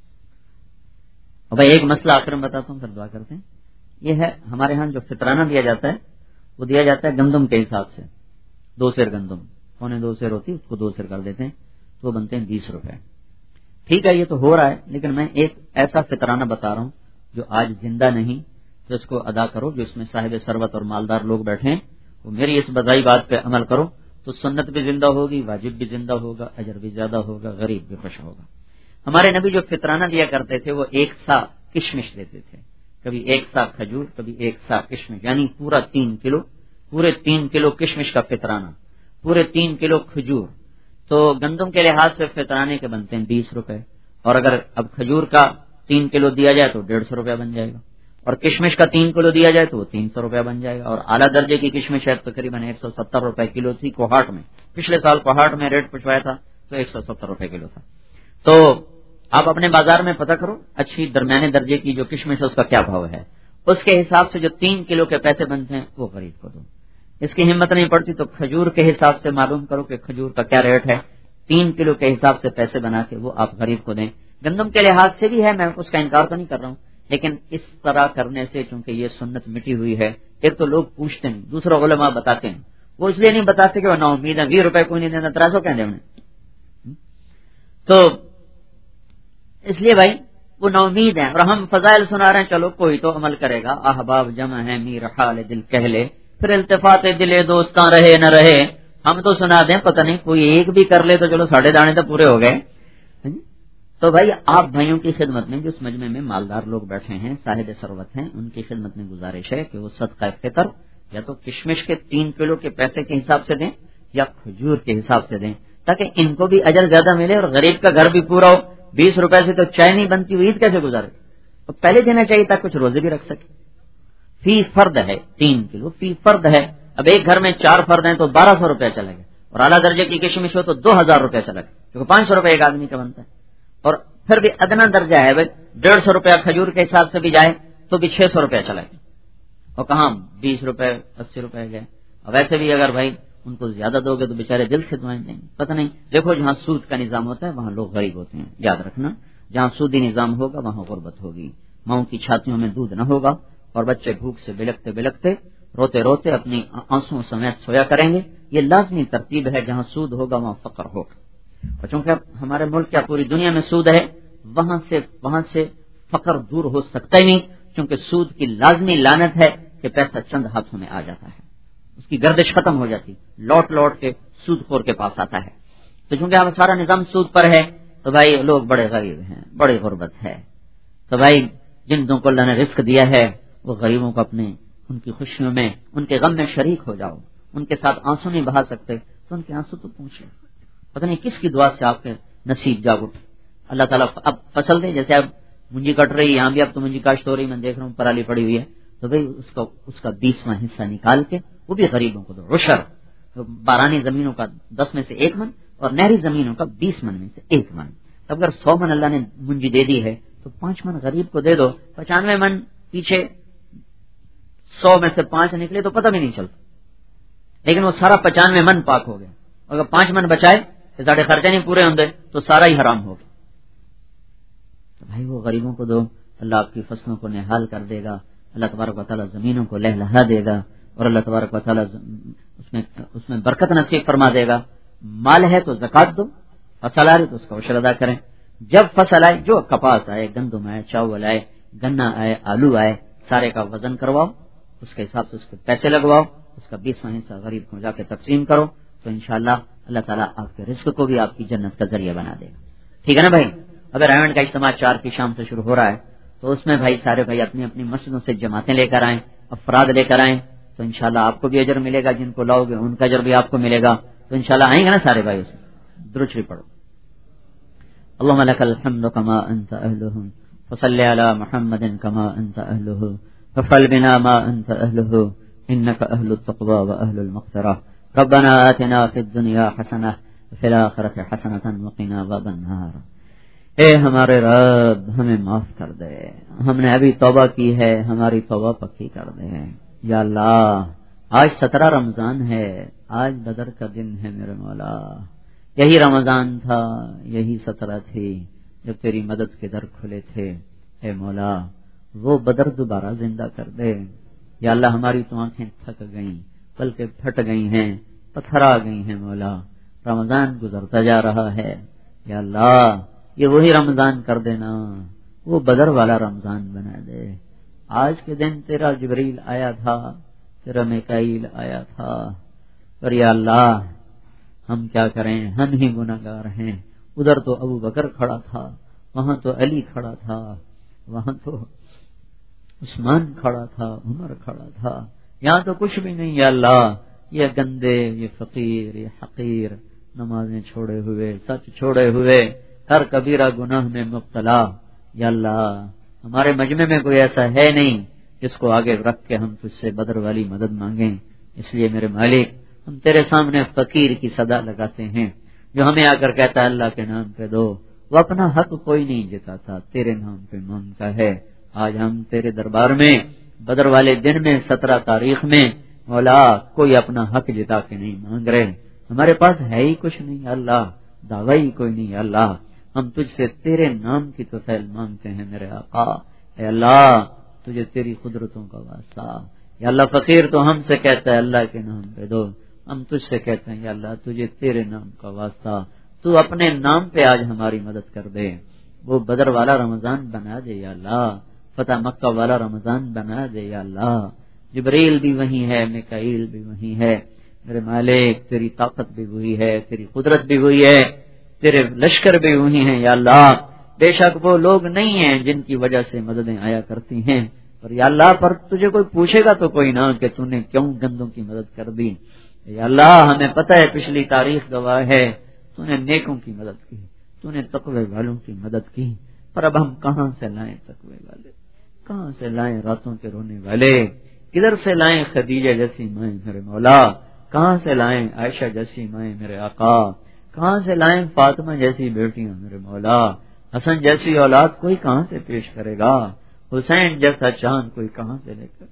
اور بھائی ایک مسئلہ آخر میں بتاتا ہوں پھر دعا کرتے ہیں، یہ ہے ہمارے ہاں جو فطرانہ دیا جاتا ہے وہ دیا جاتا ہے گندم کے حساب سے، دو سیر گندم، پونے دو سیر ہوتی ہے، اس کو دو سیر کر دیتے ہیں تو وہ بنتے ہیں بیس روپے۔ ٹھیک ہے یہ تو ہو رہا ہے، لیکن میں ایک ایسا فطرانہ بتا رہا ہوں جو آج زندہ نہیں، تو اس کو ادا کرو، جو اس میں صاحب ثروت اور مالدار لوگ بیٹھے ہیں وہ میری اس بتائی بات پہ عمل کرو تو سنت بھی زندہ ہوگی، واجب بھی زندہ ہوگا، اجر بھی زیادہ ہوگا، غریب بھی خوش ہوگا۔ ہمارے نبی جو فطرانہ دیا کرتے تھے وہ ایک سا کشمش دیتے تھے، کبھی ایک سا کھجور، کبھی ایک سا کشمش، یعنی پورا تین کلو، پورے تین کلو کشمش کا فطرانہ، پورے تین کلو کھجور۔ تو گندم کے لحاظ سے فطرانے کے بنتے ہیں بیس روپے، اور اگر اب کھجور کا تین کلو دیا جائے تو ڈیڑھ سو روپیہ بن جائے گا، اور کشمش کا تین کلو دیا جائے تو وہ تین سو روپیہ بن جائے گا، اور اعلیٰ درجے کی کشمش ہے تقریباً ایک سو ستر روپے کلو تھی کوہاٹ میں، پچھلے سال کوہاٹ میں ریٹ پوچھوایا تھا تو ایک سو ستر روپے کلو تھا۔ تو آپ اپنے بازار میں پتہ کرو اچھی درمیانے درجے کی جو کشمش ہے اس کا کیا بھاؤ ہے، اس کے حساب سے جو تین کلو کے پیسے بنتے ہیں وہ غریب کو دو۔ اس کی ہمت نہیں پڑتی تو کھجور کے حساب سے معلوم کرو کہ کھجور کا کیا ریٹ ہے، تین کلو کے حساب سے پیسے بنا کے وہ آپ غریب کو دیں۔ گندم کے لحاظ سے بھی ہے، میں اس کا انکار تو نہیں کر رہا ہوں، لیکن اس طرح کرنے سے چونکہ یہ سنت مٹی ہوئی ہے، ایک تو لوگ پوچھتے نہیں، دوسرا علماء بتاتے ہیں، وہ اس لیے نہیں بتاتے کہ وہ نا امید ہے، بیس روپے کوئی نہیں دینا، ترا سو کہہ دیں انہیں، تو اس لیے بھائی وہ نا امید ہیں، اور ہم فضائل سنا رہے ہیں، چلو کوئی تو عمل کرے گا۔ احباب جمع ہے میر حال دل کہلے، پھر التفات دلے دوستاں رہے نہ رہے، ہم تو سنا دیں، پتہ نہیں کوئی ایک بھی کر لے تو چلو ساڑھے دانے تو پورے ہو گئے۔ تو بھائی آپ بھائیوں کی خدمت میں جو اس مجمع میں مالدار لوگ بیٹھے ہیں، صاحب ثروت ہیں، ان کی خدمت میں گزارش ہے کہ وہ صدقہ فطر یا تو کشمش کے تین کلو کے پیسے کے حساب سے دیں یا کھجور کے حساب سے دیں، تاکہ ان کو بھی اجر زیادہ ملے اور غریب کا گھر بھی پورا ہو۔ بیس روپے سے تو چائے نہیں بنتی ہوئی، عید کیسے گزارے؟ تو پہلے دینا چاہیے تاکہ کچھ روزے بھی رکھ سکے۔ فی فرد ہے تین کلو، فی فرد ہے، اب ایک گھر میں چار فرد ہیں تو بارہ سو روپیہ چلے گا، اور اعلیٰ درجے کی کشمش ہو تو دو ہزار روپیہ چلے گا، کیونکہ پانچ سو روپے ایک آدمی کا بنتا ہے، اور پھر بھی ادنا درجہ ہے بھائی ڈیڑھ سو روپیہ کھجور کے حساب سے بھی جائے تو بھی چھ سو روپیہ چلے گا، اور کہاں بیس روپے اسی روپے گئے۔ اور ویسے بھی اگر بھائی ان کو زیادہ دو گے تو بےچارے دل سے دعائیں دیں گے، پتہ نہیں۔ دیکھو جہاں سود کا نظام ہوتا ہے وہاں لوگ غریب ہوتے ہیں، یاد رکھنا، جہاں سودی نظام ہوگا وہاں غربت ہوگی، ماؤں کی چھاتیوں میں دودھ نہ ہوگا، اور بچے بھوک سے بلکتے بلکتے روتے روتے اپنی آنسوں سمیت سویا کریں گے۔ یہ لازمی ترتیب ہے، جہاں سود ہوگا وہاں فقر ہوگا، اور چونکہ ہمارے ملک کیا پوری دنیا میں سود ہے، وہاں سے وہاں سے فقر دور ہو سکتا ہی نہیں، کیونکہ سود کی لازمی لعنت ہے کہ پیسہ چند ہاتھوں میں آ جاتا ہے، اس کی گردش ختم ہو جاتی، لوٹ لوٹ کے سود خور کے پاس آتا ہے۔ تو چونکہ ہم سارا نظام سود پر ہے تو بھائی لوگ بڑے غریب ہیں، بڑی غربت ہے۔ تو بھائی جن لوگوں کو اللہ نے رزق دیا ہے وہ غریبوں کو اپنے ان کی خوشیوں میں، ان کے غم میں شریک ہو جاؤ، ان کے ساتھ آنسو نہیں بہا سکتے تو ان کے آنسو تو پوچھ لو، پتہ نہیں کس کی دعا سے آپ کے نصیب جاگ اٹھے. اللہ تعالیٰ اب فصل دے, جیسے اب منجی کٹ رہی ہے, یہاں بھی اب تو منجی کاشت ہو رہی, میں دیکھ رہا ہوں پرالی پڑی ہوئی ہے, تو بھائی اس کا اس کا بیسواں حصہ نکال کے وہ بھی غریبوں کو دو. عشر بارانی زمینوں کا دس میں سے ایک من اور نہری زمینوں کا بیس من میں سے ایک من. تو اگر سو من اللہ نے منجی دے دی ہے تو پانچ من غریب کو دے دو. پچانوے من پیچھے سو میں سے پانچ نکلے تو پتہ بھی نہیں چلتا, لیکن وہ سارا پچانوے من پاک ہو گیا. اگر پانچ من بچائے تو ساڑھے خرچے نہیں پورے ہوندے تو سارا ہی حرام ہو گیا. تو بھائی وہ غریبوں کو دو, اللہ آپ کی فصلوں کو نہال کر دے گا, اللہ تبارک و تعالیٰ زمینوں کو لہلہا دے گا, اور اللہ تبارک و تعالیٰ اس میں اس میں برکت نصیب فرما دے گا. مال ہے تو زکات دو, فصل آ رہی تو اس کا عشر ادا کریں. جب فصل آئے, جو کپاس آئے, گندم آئے, چاول آئے, گنا آئے, آلو آئے, سارے کا وزن کرواؤ, اس کے حساب سے اس کے پیسے لگواؤ, اس کا بیسواں حصہ غریب کو جا کے تقسیم کرو, تو انشاءاللہ اللہ تعالیٰ آپ کے رزق کو بھی آپ کی جنت کا ذریعہ بنا دے گا. ٹھیک ہے نا بھائی. اگر ایونٹ کا اجتماع چار کی شام سے شروع ہو رہا ہے تو اس میں بھائی سارے بھائی اپنی اپنی مسجدوں سے جماعتیں لے کر آئیں, افراد لے کر آئیں, تو انشاءاللہ آپ کو بھی اجر ملے گا, جن کو لاؤ گے ان کا اجر بھی آپ کو ملے گا. تو انشاءاللہ آئیں گے نا سارے بھائی. اس میں درود شریف پڑھو. اللهم لك الحمد كما انت اهله فصل على محمد كما انت اهله ففعل بنا ما انت اهله انك اهل التقوى واهل المغفرة. ربنا آتنا في الدنيا حسنة وفي الآخرة حسنة وقنا عذاب النار. اے ہمارے رب ہمیں معاف کر دے, ہم نے ابھی توبہ کی ہے, ہماری توبہ پکی کر دے. یا اللہ آج سترہ رمضان ہے, آج بدر کا دن ہے میرے مولا. یہی رمضان تھا, یہی سترہ تھی جب تیری مدد کے در کھلے تھے. اے مولا وہ بدر دوبارہ زندہ کر دے. یا اللہ ہماری تو آنکھیں تھک گئیں, پلکیں پھٹ گئی ہیں, پتھر آ گئی ہیں مولا. رمضان گزرتا جا رہا ہے, یا اللہ یہ وہی رمضان کر دینا, وہ بدر والا رمضان بنا دے. آج کے دن تیرا جبریل آیا تھا, تیرا میکائیل آیا تھا, پر یا اللہ ہم کیا کریں, ہم ہی گناہگار ہیں. ادھر تو ابو بکر کھڑا تھا, وہاں تو علی کھڑا تھا, وہاں تو عثمان کھڑا تھا, عمر کھڑا تھا, یہاں تو کچھ بھی نہیں. یا اللہ یہ گندے, یہ فقیر, یہ حقیر, نمازیں چھوڑے ہوئے, سچ چھوڑے ہوئے, ہر کبیرہ گناہ میں مبتلا. یا اللہ ہمارے مجمع میں کوئی ایسا ہے نہیں جس کو آگے رکھ کے ہم تجھ سے بدر والی مدد مانگیں. اس لیے میرے مالک ہم تیرے سامنے فقیر کی صدا لگاتے ہیں جو ہمیں آ کر کہتا ہے اللہ کے نام پہ دو. وہ اپنا حق کوئی نہیں جتاتا, تیرے نام پہ مانگتا ہے. آج ہم تیرے دربار میں بدر والے دن میں سترہ تاریخ میں مولا کوئی اپنا حق جتا کے نہیں مانگ رہے. ہمارے پاس ہے ہی کچھ نہیں اللہ, دعوی ہی کوئی نہیں. اللہ ہم تجھ سے تیرے نام کی توفیل مانگتے ہیں میرے آقا. اے اللہ تجھے تیری قدرتوں کا واسطہ. یا اللہ فقیر تو ہم سے کہتا ہے اللہ کے نام پہ دو, ہم تجھ سے کہتے ہیں یا اللہ تجھے تیرے نام کا واسطہ, تو اپنے نام پہ آج ہماری مدد کر دے. وہ بدر والا رمضان بنا دے یا اللہ, فتح مکہ والا رمضان بنا دے یا اللہ. جبریل بھی وہی ہے, میکائیل بھی وہی ہے میرے مالک, تیری طاقت بھی وہی ہے, تیری قدرت بھی وہی ہے, تیرے لشکر بھی وہی ہیں. یا اللہ بے شک وہ لوگ نہیں ہیں جن کی وجہ سے مددیں آیا کرتی ہیں, اور یا اللہ پر تجھے کوئی پوچھے گا تو کوئی نہ کہ تو نے کیوں گندوں کی مدد کر دی. یا اللہ ہمیں پتہ ہے پچھلی تاریخ گواہ ہے تو نے نیکوں کی مدد کی, تو نے تقوی والوں کی مدد کی, پر اب ہم کہاں سے لائیں تقوی والے, کہاں سے لائیں راتوں کے رونے والے, کدھر سے لائیں خدیجہ جیسی مائیں میرے مولا, کہاں سے لائیں عائشہ جیسی مائیں میرے آقا, کہاں سے لائیں فاطمہ جیسی بیٹیاں میرے مولا, حسن جیسی اولاد کوئی کہاں سے پیش کرے گا, حسین جیسا چاند کوئی کہاں سے لے کر.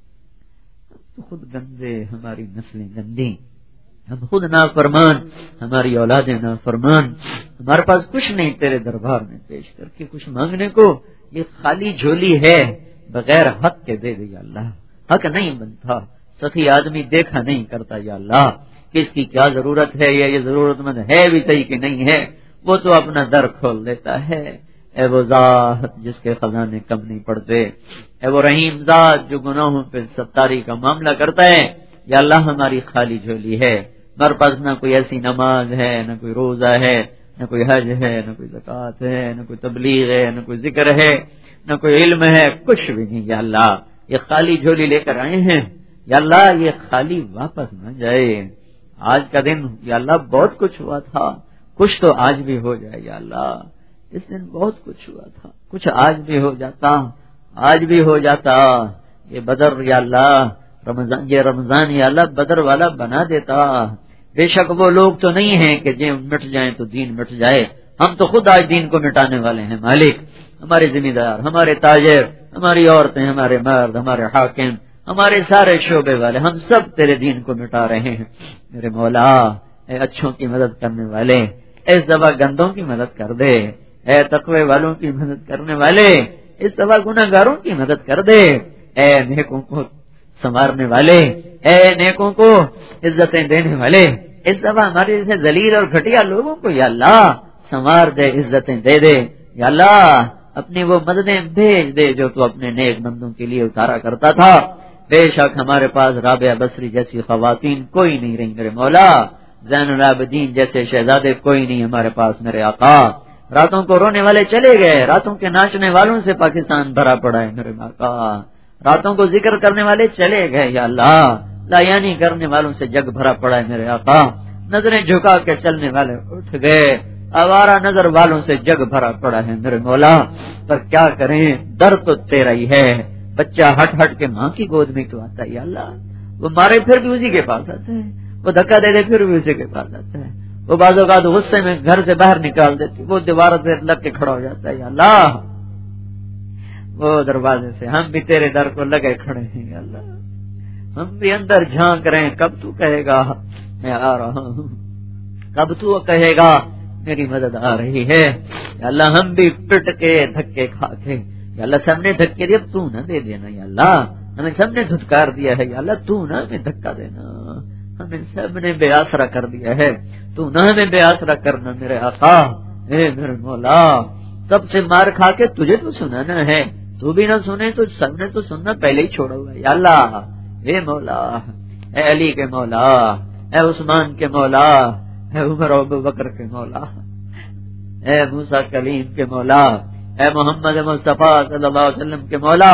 تو خود گندے, ہماری نسلیں گندی, ہم خود نافرمان, ہماری اولادیں نافرمان, ہمارے پاس کچھ نہیں تیرے دربار میں پیش کر کے کچھ مانگنے کو. یہ خالی جھولی ہے, بغیر حق کے دے دے یا اللہ. حق نہیں بنتا, سخی آدمی دیکھا نہیں کرتا یا اللہ کہ اس کی کیا ضرورت ہے, یا یہ ضرورت مند ہے بھی صحیح کہ نہیں ہے, وہ تو اپنا در کھول دیتا ہے. اے وہ ذات جس کے خزانے کم نہیں پڑتے, اے وہ رحیم ذات جو گناہوں پہ ستاری کا معاملہ کرتا ہے. یا اللہ ہماری خالی جھولی ہے, ہمارے پاس نہ کوئی ایسی نماز ہے, نہ کوئی روزہ ہے, نہ کوئی حج ہے, نہ کوئی زکوٰۃ ہے, نہ کوئی تبلیغ ہے, نہ کوئی ذکر ہے, نہ کوئی علم ہے, کچھ بھی نہیں. یا اللہ یہ خالی جھولی لے کر آئے ہیں, یا اللہ یہ خالی واپس نہ جائے. آج کا دن یا اللہ بہت کچھ ہوا تھا، کچھ تو آج بھی ہو جائے یا اللہ، اس دن بہت کچھ ہوا تھا، کچھ آج بھی ہو جاتا، آج بھی ہو جاتا، یہ بدر یا اللہ رمضان، یہ رمضان یا اللہ بدر والا بنا دیتا۔ بے شک وہ لوگ تو نہیں ہیں کہ جن مٹ جائیں تو دین مٹ جائے، ہم تو خود آج دین کو مٹانے والے ہیں مالک۔ ہمارے ذمہ دار، ہمارے تاجر، ہماری عورتیں، ہمارے مرد، ہمارے حاکم، ہمارے سارے شعبے والے، ہم سب تیرے دین کو مٹا رہے ہیں میرے مولا۔ اے اچھوں کی مدد کرنے والے، اس دفعہ گندوں کی مدد کر دے، اے تقوی والوں کی مدد کرنے والے اس دفعہ گناہ گاروں کی مدد کر دے، اے نیکوں کو سنوارنے والے، اے نیکوں کو عزتیں دینے والے اس دفعہ ہمارے جیسے ذلیل اور گھٹیا لوگوں کو یا اللہ سنوار دے، عزتیں دے دے یا اللہ، اپنی وہ مددیں بھیج دے جو تو اپنے نیک بندوں کے لیے اتارا کرتا تھا۔ بے شک ہمارے پاس رابعہ بصری جیسی خواتین کوئی نہیں رہی میرے مولا، زین العابدین جیسے شہزادے کوئی نہیں ہمارے پاس میرے آقا۔ راتوں کو رونے والے چلے گئے، راتوں کے ناچنے والوں سے پاکستان بھرا پڑا ہے میرے آقا، راتوں کو ذکر کرنے والے چلے گئے یا اللہ، لایانی کرنے والوں سے جگ بھرا پڑا ہے میرے آقا، نظریں جھکا کے چلنے والے اٹھ گئے، آوارہ نظر والوں سے جگ بھرا پڑا ہے میرے مولا۔ پر کیا کریں، در تو تیرا ہی ہے، بچہ ہٹ ہٹ کے ماں کی گود میں کیوں آتا ہے یا اللہ، وہ مارے پھر بھی اسی کے پاس آتا ہے، وہ دھکا دے دے پھر بھی اسی کے پاس آتا ہے، وہ بعض اوقات غصے میں گھر سے باہر نکال دیتی، وہ دیوار سے لگ کے کھڑا ہو جاتا ہے یا اللہ، وہ دروازے سے ہم بھی تیرے در کو لگے کھڑے ہیں یا اللہ، ہم بھی اندر جھانک رہے ہیں، کب تو کہے گا میں آ رہا ہوں، کب تو کہے گا میری مدد آ رہی ہے یا اللہ، ہم بھی پٹ کے دھکے کھا کے یا اللہ سب نے دھکے دیا، تو نہ دے دینا یا اللہ، ہمیں سب نے دھتکار دیا ہے یا اللہ، تو نہ ہمیں دھکا دینا، ہمیں سب نے بے آسرا کر دیا ہے، تو نہ ہمیں بے آسرا کرنا میرے آقا، اے میرے مولا، سب سے مار کھا کے تجھے تو سنانا ہے، تو بھی نہ سنے تو سب نے تو سننا پہلے ہی چھوڑا ہوا ہے یا اللہ، اے مولا، اے علی کے مولا، اے عثمان کے مولا، اے عمر و ابو بکر کے مولا، اے موسیٰ کلیم کے مولا، اے محمد مصطفیٰ صلی اللہ علیہ وسلم کے مولا،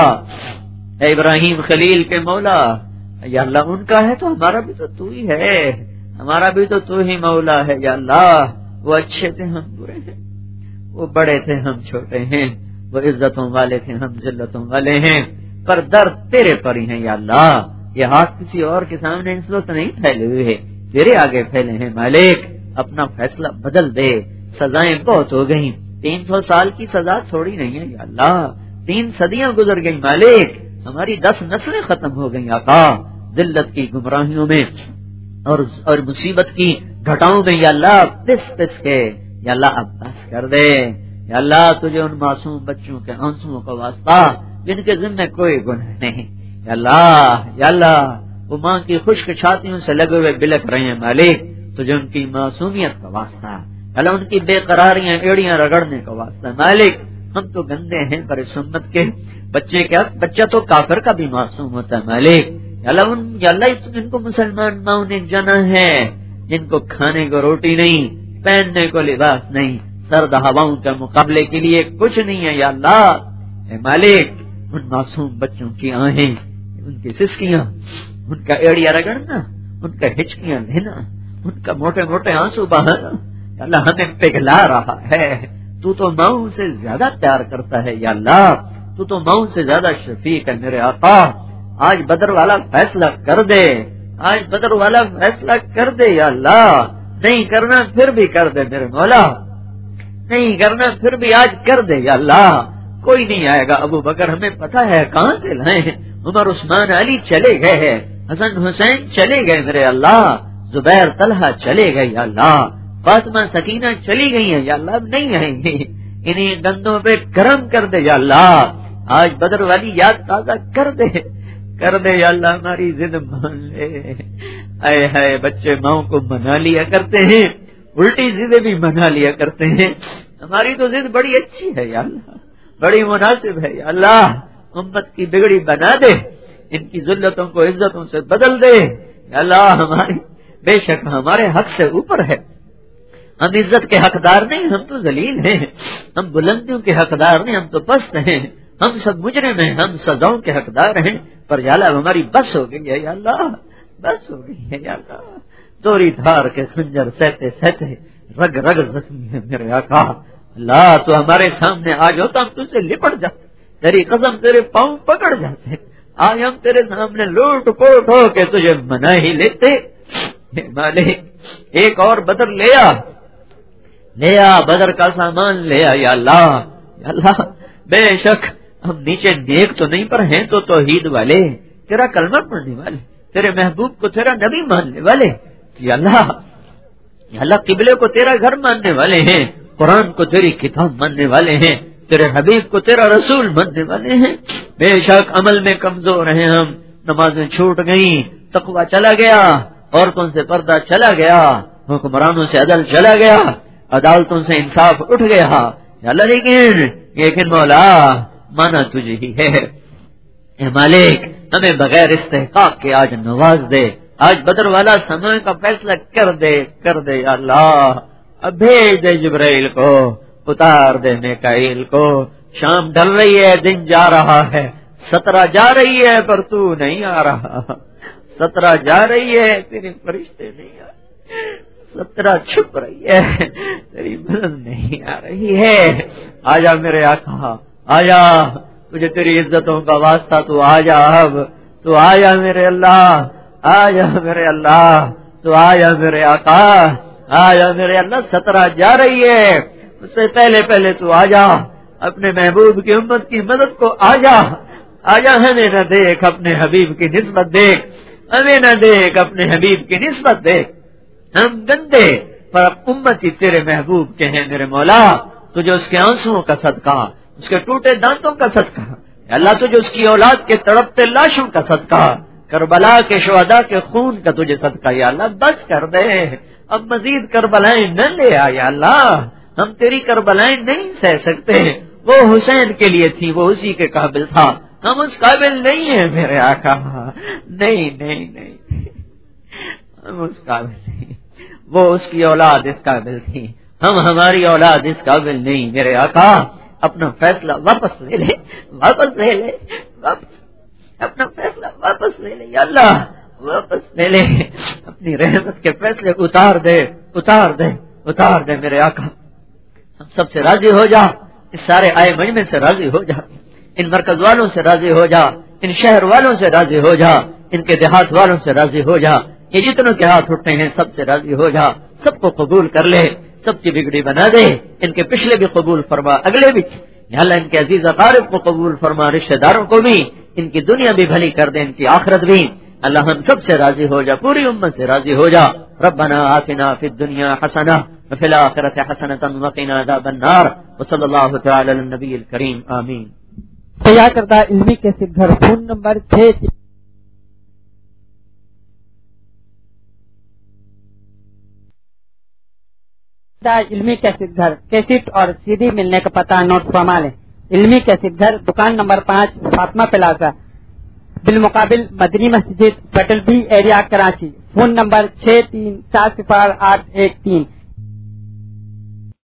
اے ابراہیم خلیل کے مولا یا اللہ، ان کا ہے تو ہمارا بھی تو تو ہی ہے، ہمارا بھی تو تو ہی مولا ہے یا اللہ، وہ اچھے تھے ہم برے ہیں، وہ بڑے تھے ہم چھوٹے ہیں، وہ عزتوں والے تھے ہم ذلتوں والے ہیں، پر درد تیرے پر ہی ہیں یا اللہ، یہ ہاتھ کسی اور کے سامنے اس وقت نہیں پھیلے ہوئے ہیں، تیرے آگے پھیلے ہیں مالک، اپنا فیصلہ بدل دے، سزائیں بہت ہو گئیں، تین سو سال کی سزا تھوڑی نہیں ہے یا اللہ، تین صدیاں گزر گئی مالک، ہماری دس نسلیں ختم ہو گئی آقا، ذلت کی گمراہیوں میں اور اور مصیبت کی گھٹاؤں میں یا اللہ، پس پس کے یا اللہ اب بس کر دے یا اللہ، تجھے ان معصوم بچوں کے آنسوؤں کا واسطہ جن کے ذمہ کوئی گناہ نہیں یا اللہ، یا اللہ وہ ماں کی خشک چھاتیوں سے لگے ہوئے بلک رہے ہیں مالک، تجھے ان کی معصومیت کا واسطہ، اللہ ان کی بے قراریاں ایڑیاں رگڑنے کا واسطہ مالک، ہم تو گندے ہیں پر اس امت کے بچے کیا، بچہ تو کافر کا بھی معصوم ہوتا ہے مالک، یا اللہ ان یا اللہ جن کو مسلمان ماؤں نے جنا ہے، جن کو کھانے کو روٹی نہیں، پہننے کو لباس نہیں، سرد ہواؤں کے مقابلے کے لیے کچھ نہیں ہے یا اللہ، اے مالک ان معصوم بچوں کی آہیں، ان کی سسکیاں، ان کا ایڑیا رگڑنا، ان کا ہچکیاں لینا، ان کا موٹے موٹے آنسو بہانا یا اللہ ہمیں پگھلا رہا ہے، تو تو ماؤں سے زیادہ پیار کرتا ہے یا اللہ، تو تو ماؤں سے زیادہ شفیق ہے میرے آقا، آج بدر والا فیصلہ کر دے، آج بدر والا فیصلہ کر دے یا اللہ، نہیں کرنا پھر بھی کر دے میرے مولا، نہیں کرنا پھر بھی آج کر دے یا اللہ، کوئی نہیں آئے گا، ابو بکر ہمیں پتا ہے کہاں سے لائے ہیں، عمر عثمان علی چلے گئے ہیں، حسن حسین چلے گئے میرے اللہ، زبیر طلحہ چلے گئے یا اللہ، فاطمہ سکینہ چلی گئی ہیں یا اللہ، اب نہیں آئیں گے، انہیں گندوں پہ کرم کر دے یا اللہ، آج بدر والی یاد تازہ کر دے کر دے یا اللہ، ہماری ضد مان لے، اے ہائے بچے ماؤں کو منا لیا کرتے ہیں، الٹی ضدیں بھی منا لیا کرتے ہیں، ہماری تو ضد بڑی اچھی ہے یا اللہ، بڑی مناسب ہے یا اللہ، امت کی بگڑی بنا دے، ان کی ذلتوں کو عزتوں سے بدل دے یا اللہ، ہماری بے شک ہمارے حق سے اوپر ہے، ہم عزت کے حقدار نہیں، ہم تو ذلیل ہیں، ہم بلندیوں کے حقدار نہیں، ہم تو پست ہیں، ہم سب مجرم ہیں، ہم سزاؤں کے حقدار ہیں، پر یا اللہ ہماری بس ہو گئی ہے یا اللہ، بس ہو گئی ہے یا اللہ، چوری دھار کے خنجر سہتے سہتے رگ رگ زخمی ہے میرے آقا. اللہ تو ہمارے سامنے آ جاؤ تو ہم تجھ سے لپٹ جاتے, تیری قسم تیرے پاؤں پکڑ جاتے, آج ہم تیرے سامنے لوٹ پوٹ ہو کے تجھے منا ہی لیتے. مالک ایک اور بدر لیا لیا بدر کا سامان لیا. یا اللہ یا اللہ بے شک ہم نیچے نیک تو نہیں پر ہیں تو توحید والے, تیرا کلمہ پڑھنے والے, تیرے محبوب کو تیرا نبی ماننے والے. یا اللہ یا اللہ قبلے کو تیرا گھر ماننے والے ہیں, قرآن کو تیری کتاب ماننے والے ہیں, تیرے حبیب کو تیرا رسول ماننے والے ہیں. بے شک عمل میں کمزور ہیں ہم, نمازیں چھوٹ گئیں, تقویٰ چلا گیا, عورتوں سے پردہ چلا گیا, حکمرانوں سے عدل چلا گیا, عدالتوں سے انصاف اٹھ گیا. یا اللہ لیکن لیکن مولا مانا تجھے ہی ہے. اے مالک ہمیں بغیر استحقاق کے آج نواز دے, آج بدر والا سمے کا فیصلہ کر دے کر دے. یا اللہ اب بھیج دے جبرائیل کو, اتار دے میکائیل کو. شام ڈل رہی ہے, دن جا رہا ہے, سترہ جا رہی ہے پر تو نہیں آ رہا, سترہ جا رہی ہے تیرے فرشتے نہیں آ رہے, سترہ چھپ رہی ہے تیری مدد نہیں آ رہی ہے. آجا میرے آقا آجا, تجھے تیری عزتوں کا واسطہ, تو آجا اب, تو آجا میرے اللہ, آجا میرے اللہ, تو آجا میرے آقا, آجا میرے اللہ. سترہ جا رہی ہے, اس سے پہلے پہلے تو آجا, اپنے محبوب کی امت کی مدد کو آجا, آجا. ہمیں نہ دیکھ اپنے حبیب کی نسبت دیکھ, ہمیں نہ دیکھ اپنے حبیب کی نسبت دیکھ. ہم گندے پر امتی تیرے محبوب کے ہیں میرے مولا. تجھے اس کے آنسوؤں کا صدقہ, اس کے ٹوٹے دانتوں کا صدقہ, اللہ تجھے اس کی اولاد کے تڑپتے لاشوں کا صدقہ, کربلا کے شہداء کے خون کا تجھے صدقہ. یا اللہ بس کر دے, اب مزید کربلائیں نہ لے آ. یا اللہ ہم تیری کربلائیں نہیں سہ سکتے, وہ حسین کے لیے تھی, وہ اسی کے قابل تھا, ہم اس قابل نہیں ہیں میرے آقا. نہیں نہیں نہیں ہم اس قابل نہیں, وہ اس کی اولاد اس قابل تھی, ہم ہماری اولاد اس قابل نہیں میرے آقا. اپنا فیصلہ واپس لے لے, واپس لے لے, واپس اپنا فیصلہ واپس لے لے. یا اللہ واپس لے لے, اپنی رحمت کے فیصلے اتار دے, اتار دے, اتار دے میرے آقا. ہم سب سے راضی ہو جا, اس سارے آئے مجمع سے راضی ہو جا, ان مرکز والوں سے راضی ہو جا, ان شہر والوں سے راضی ہو جا, ان کے دیہات والوں سے راضی ہو جا, یہ جتنوں کے ہاتھ اٹھتے ہیں سب سے راضی ہو جا, سب کو قبول کر لے, سب کی بگڑی بنا دے, ان کے پچھلے بھی قبول فرما, اگلے بھی. یا اللہ ان کے عزیز اقارب کو قبول فرما, رشتہ داروں کو بھی, ان کی دنیا بھی بھلی کر دے, ان کی آخرت بھی. اللہ ہم سب سے راضی ہو جا, پوری امت سے راضی ہو جا. ربنا آتنا فی الدنیا حسنہ وفی الآخرۃ حسنۃ وقنا عذاب النار. وصلی اللہ تعالی علی النبی الکریم, آمین. تیار کردہ علمی کیسٹ گھر, فون نمبر چھ علمی کیسٹ گھر, کیسٹ اور سی ڈی ملنے کا پتہ نوٹ فرما لیں. علمی کیسٹ گھر, دکان نمبر پانچ, فاطمہ پلازا, بالمقابل مدنی مسجد, Patel B area, Karachi. Phone number چھ تین چار صفر آٹھ ایک تین.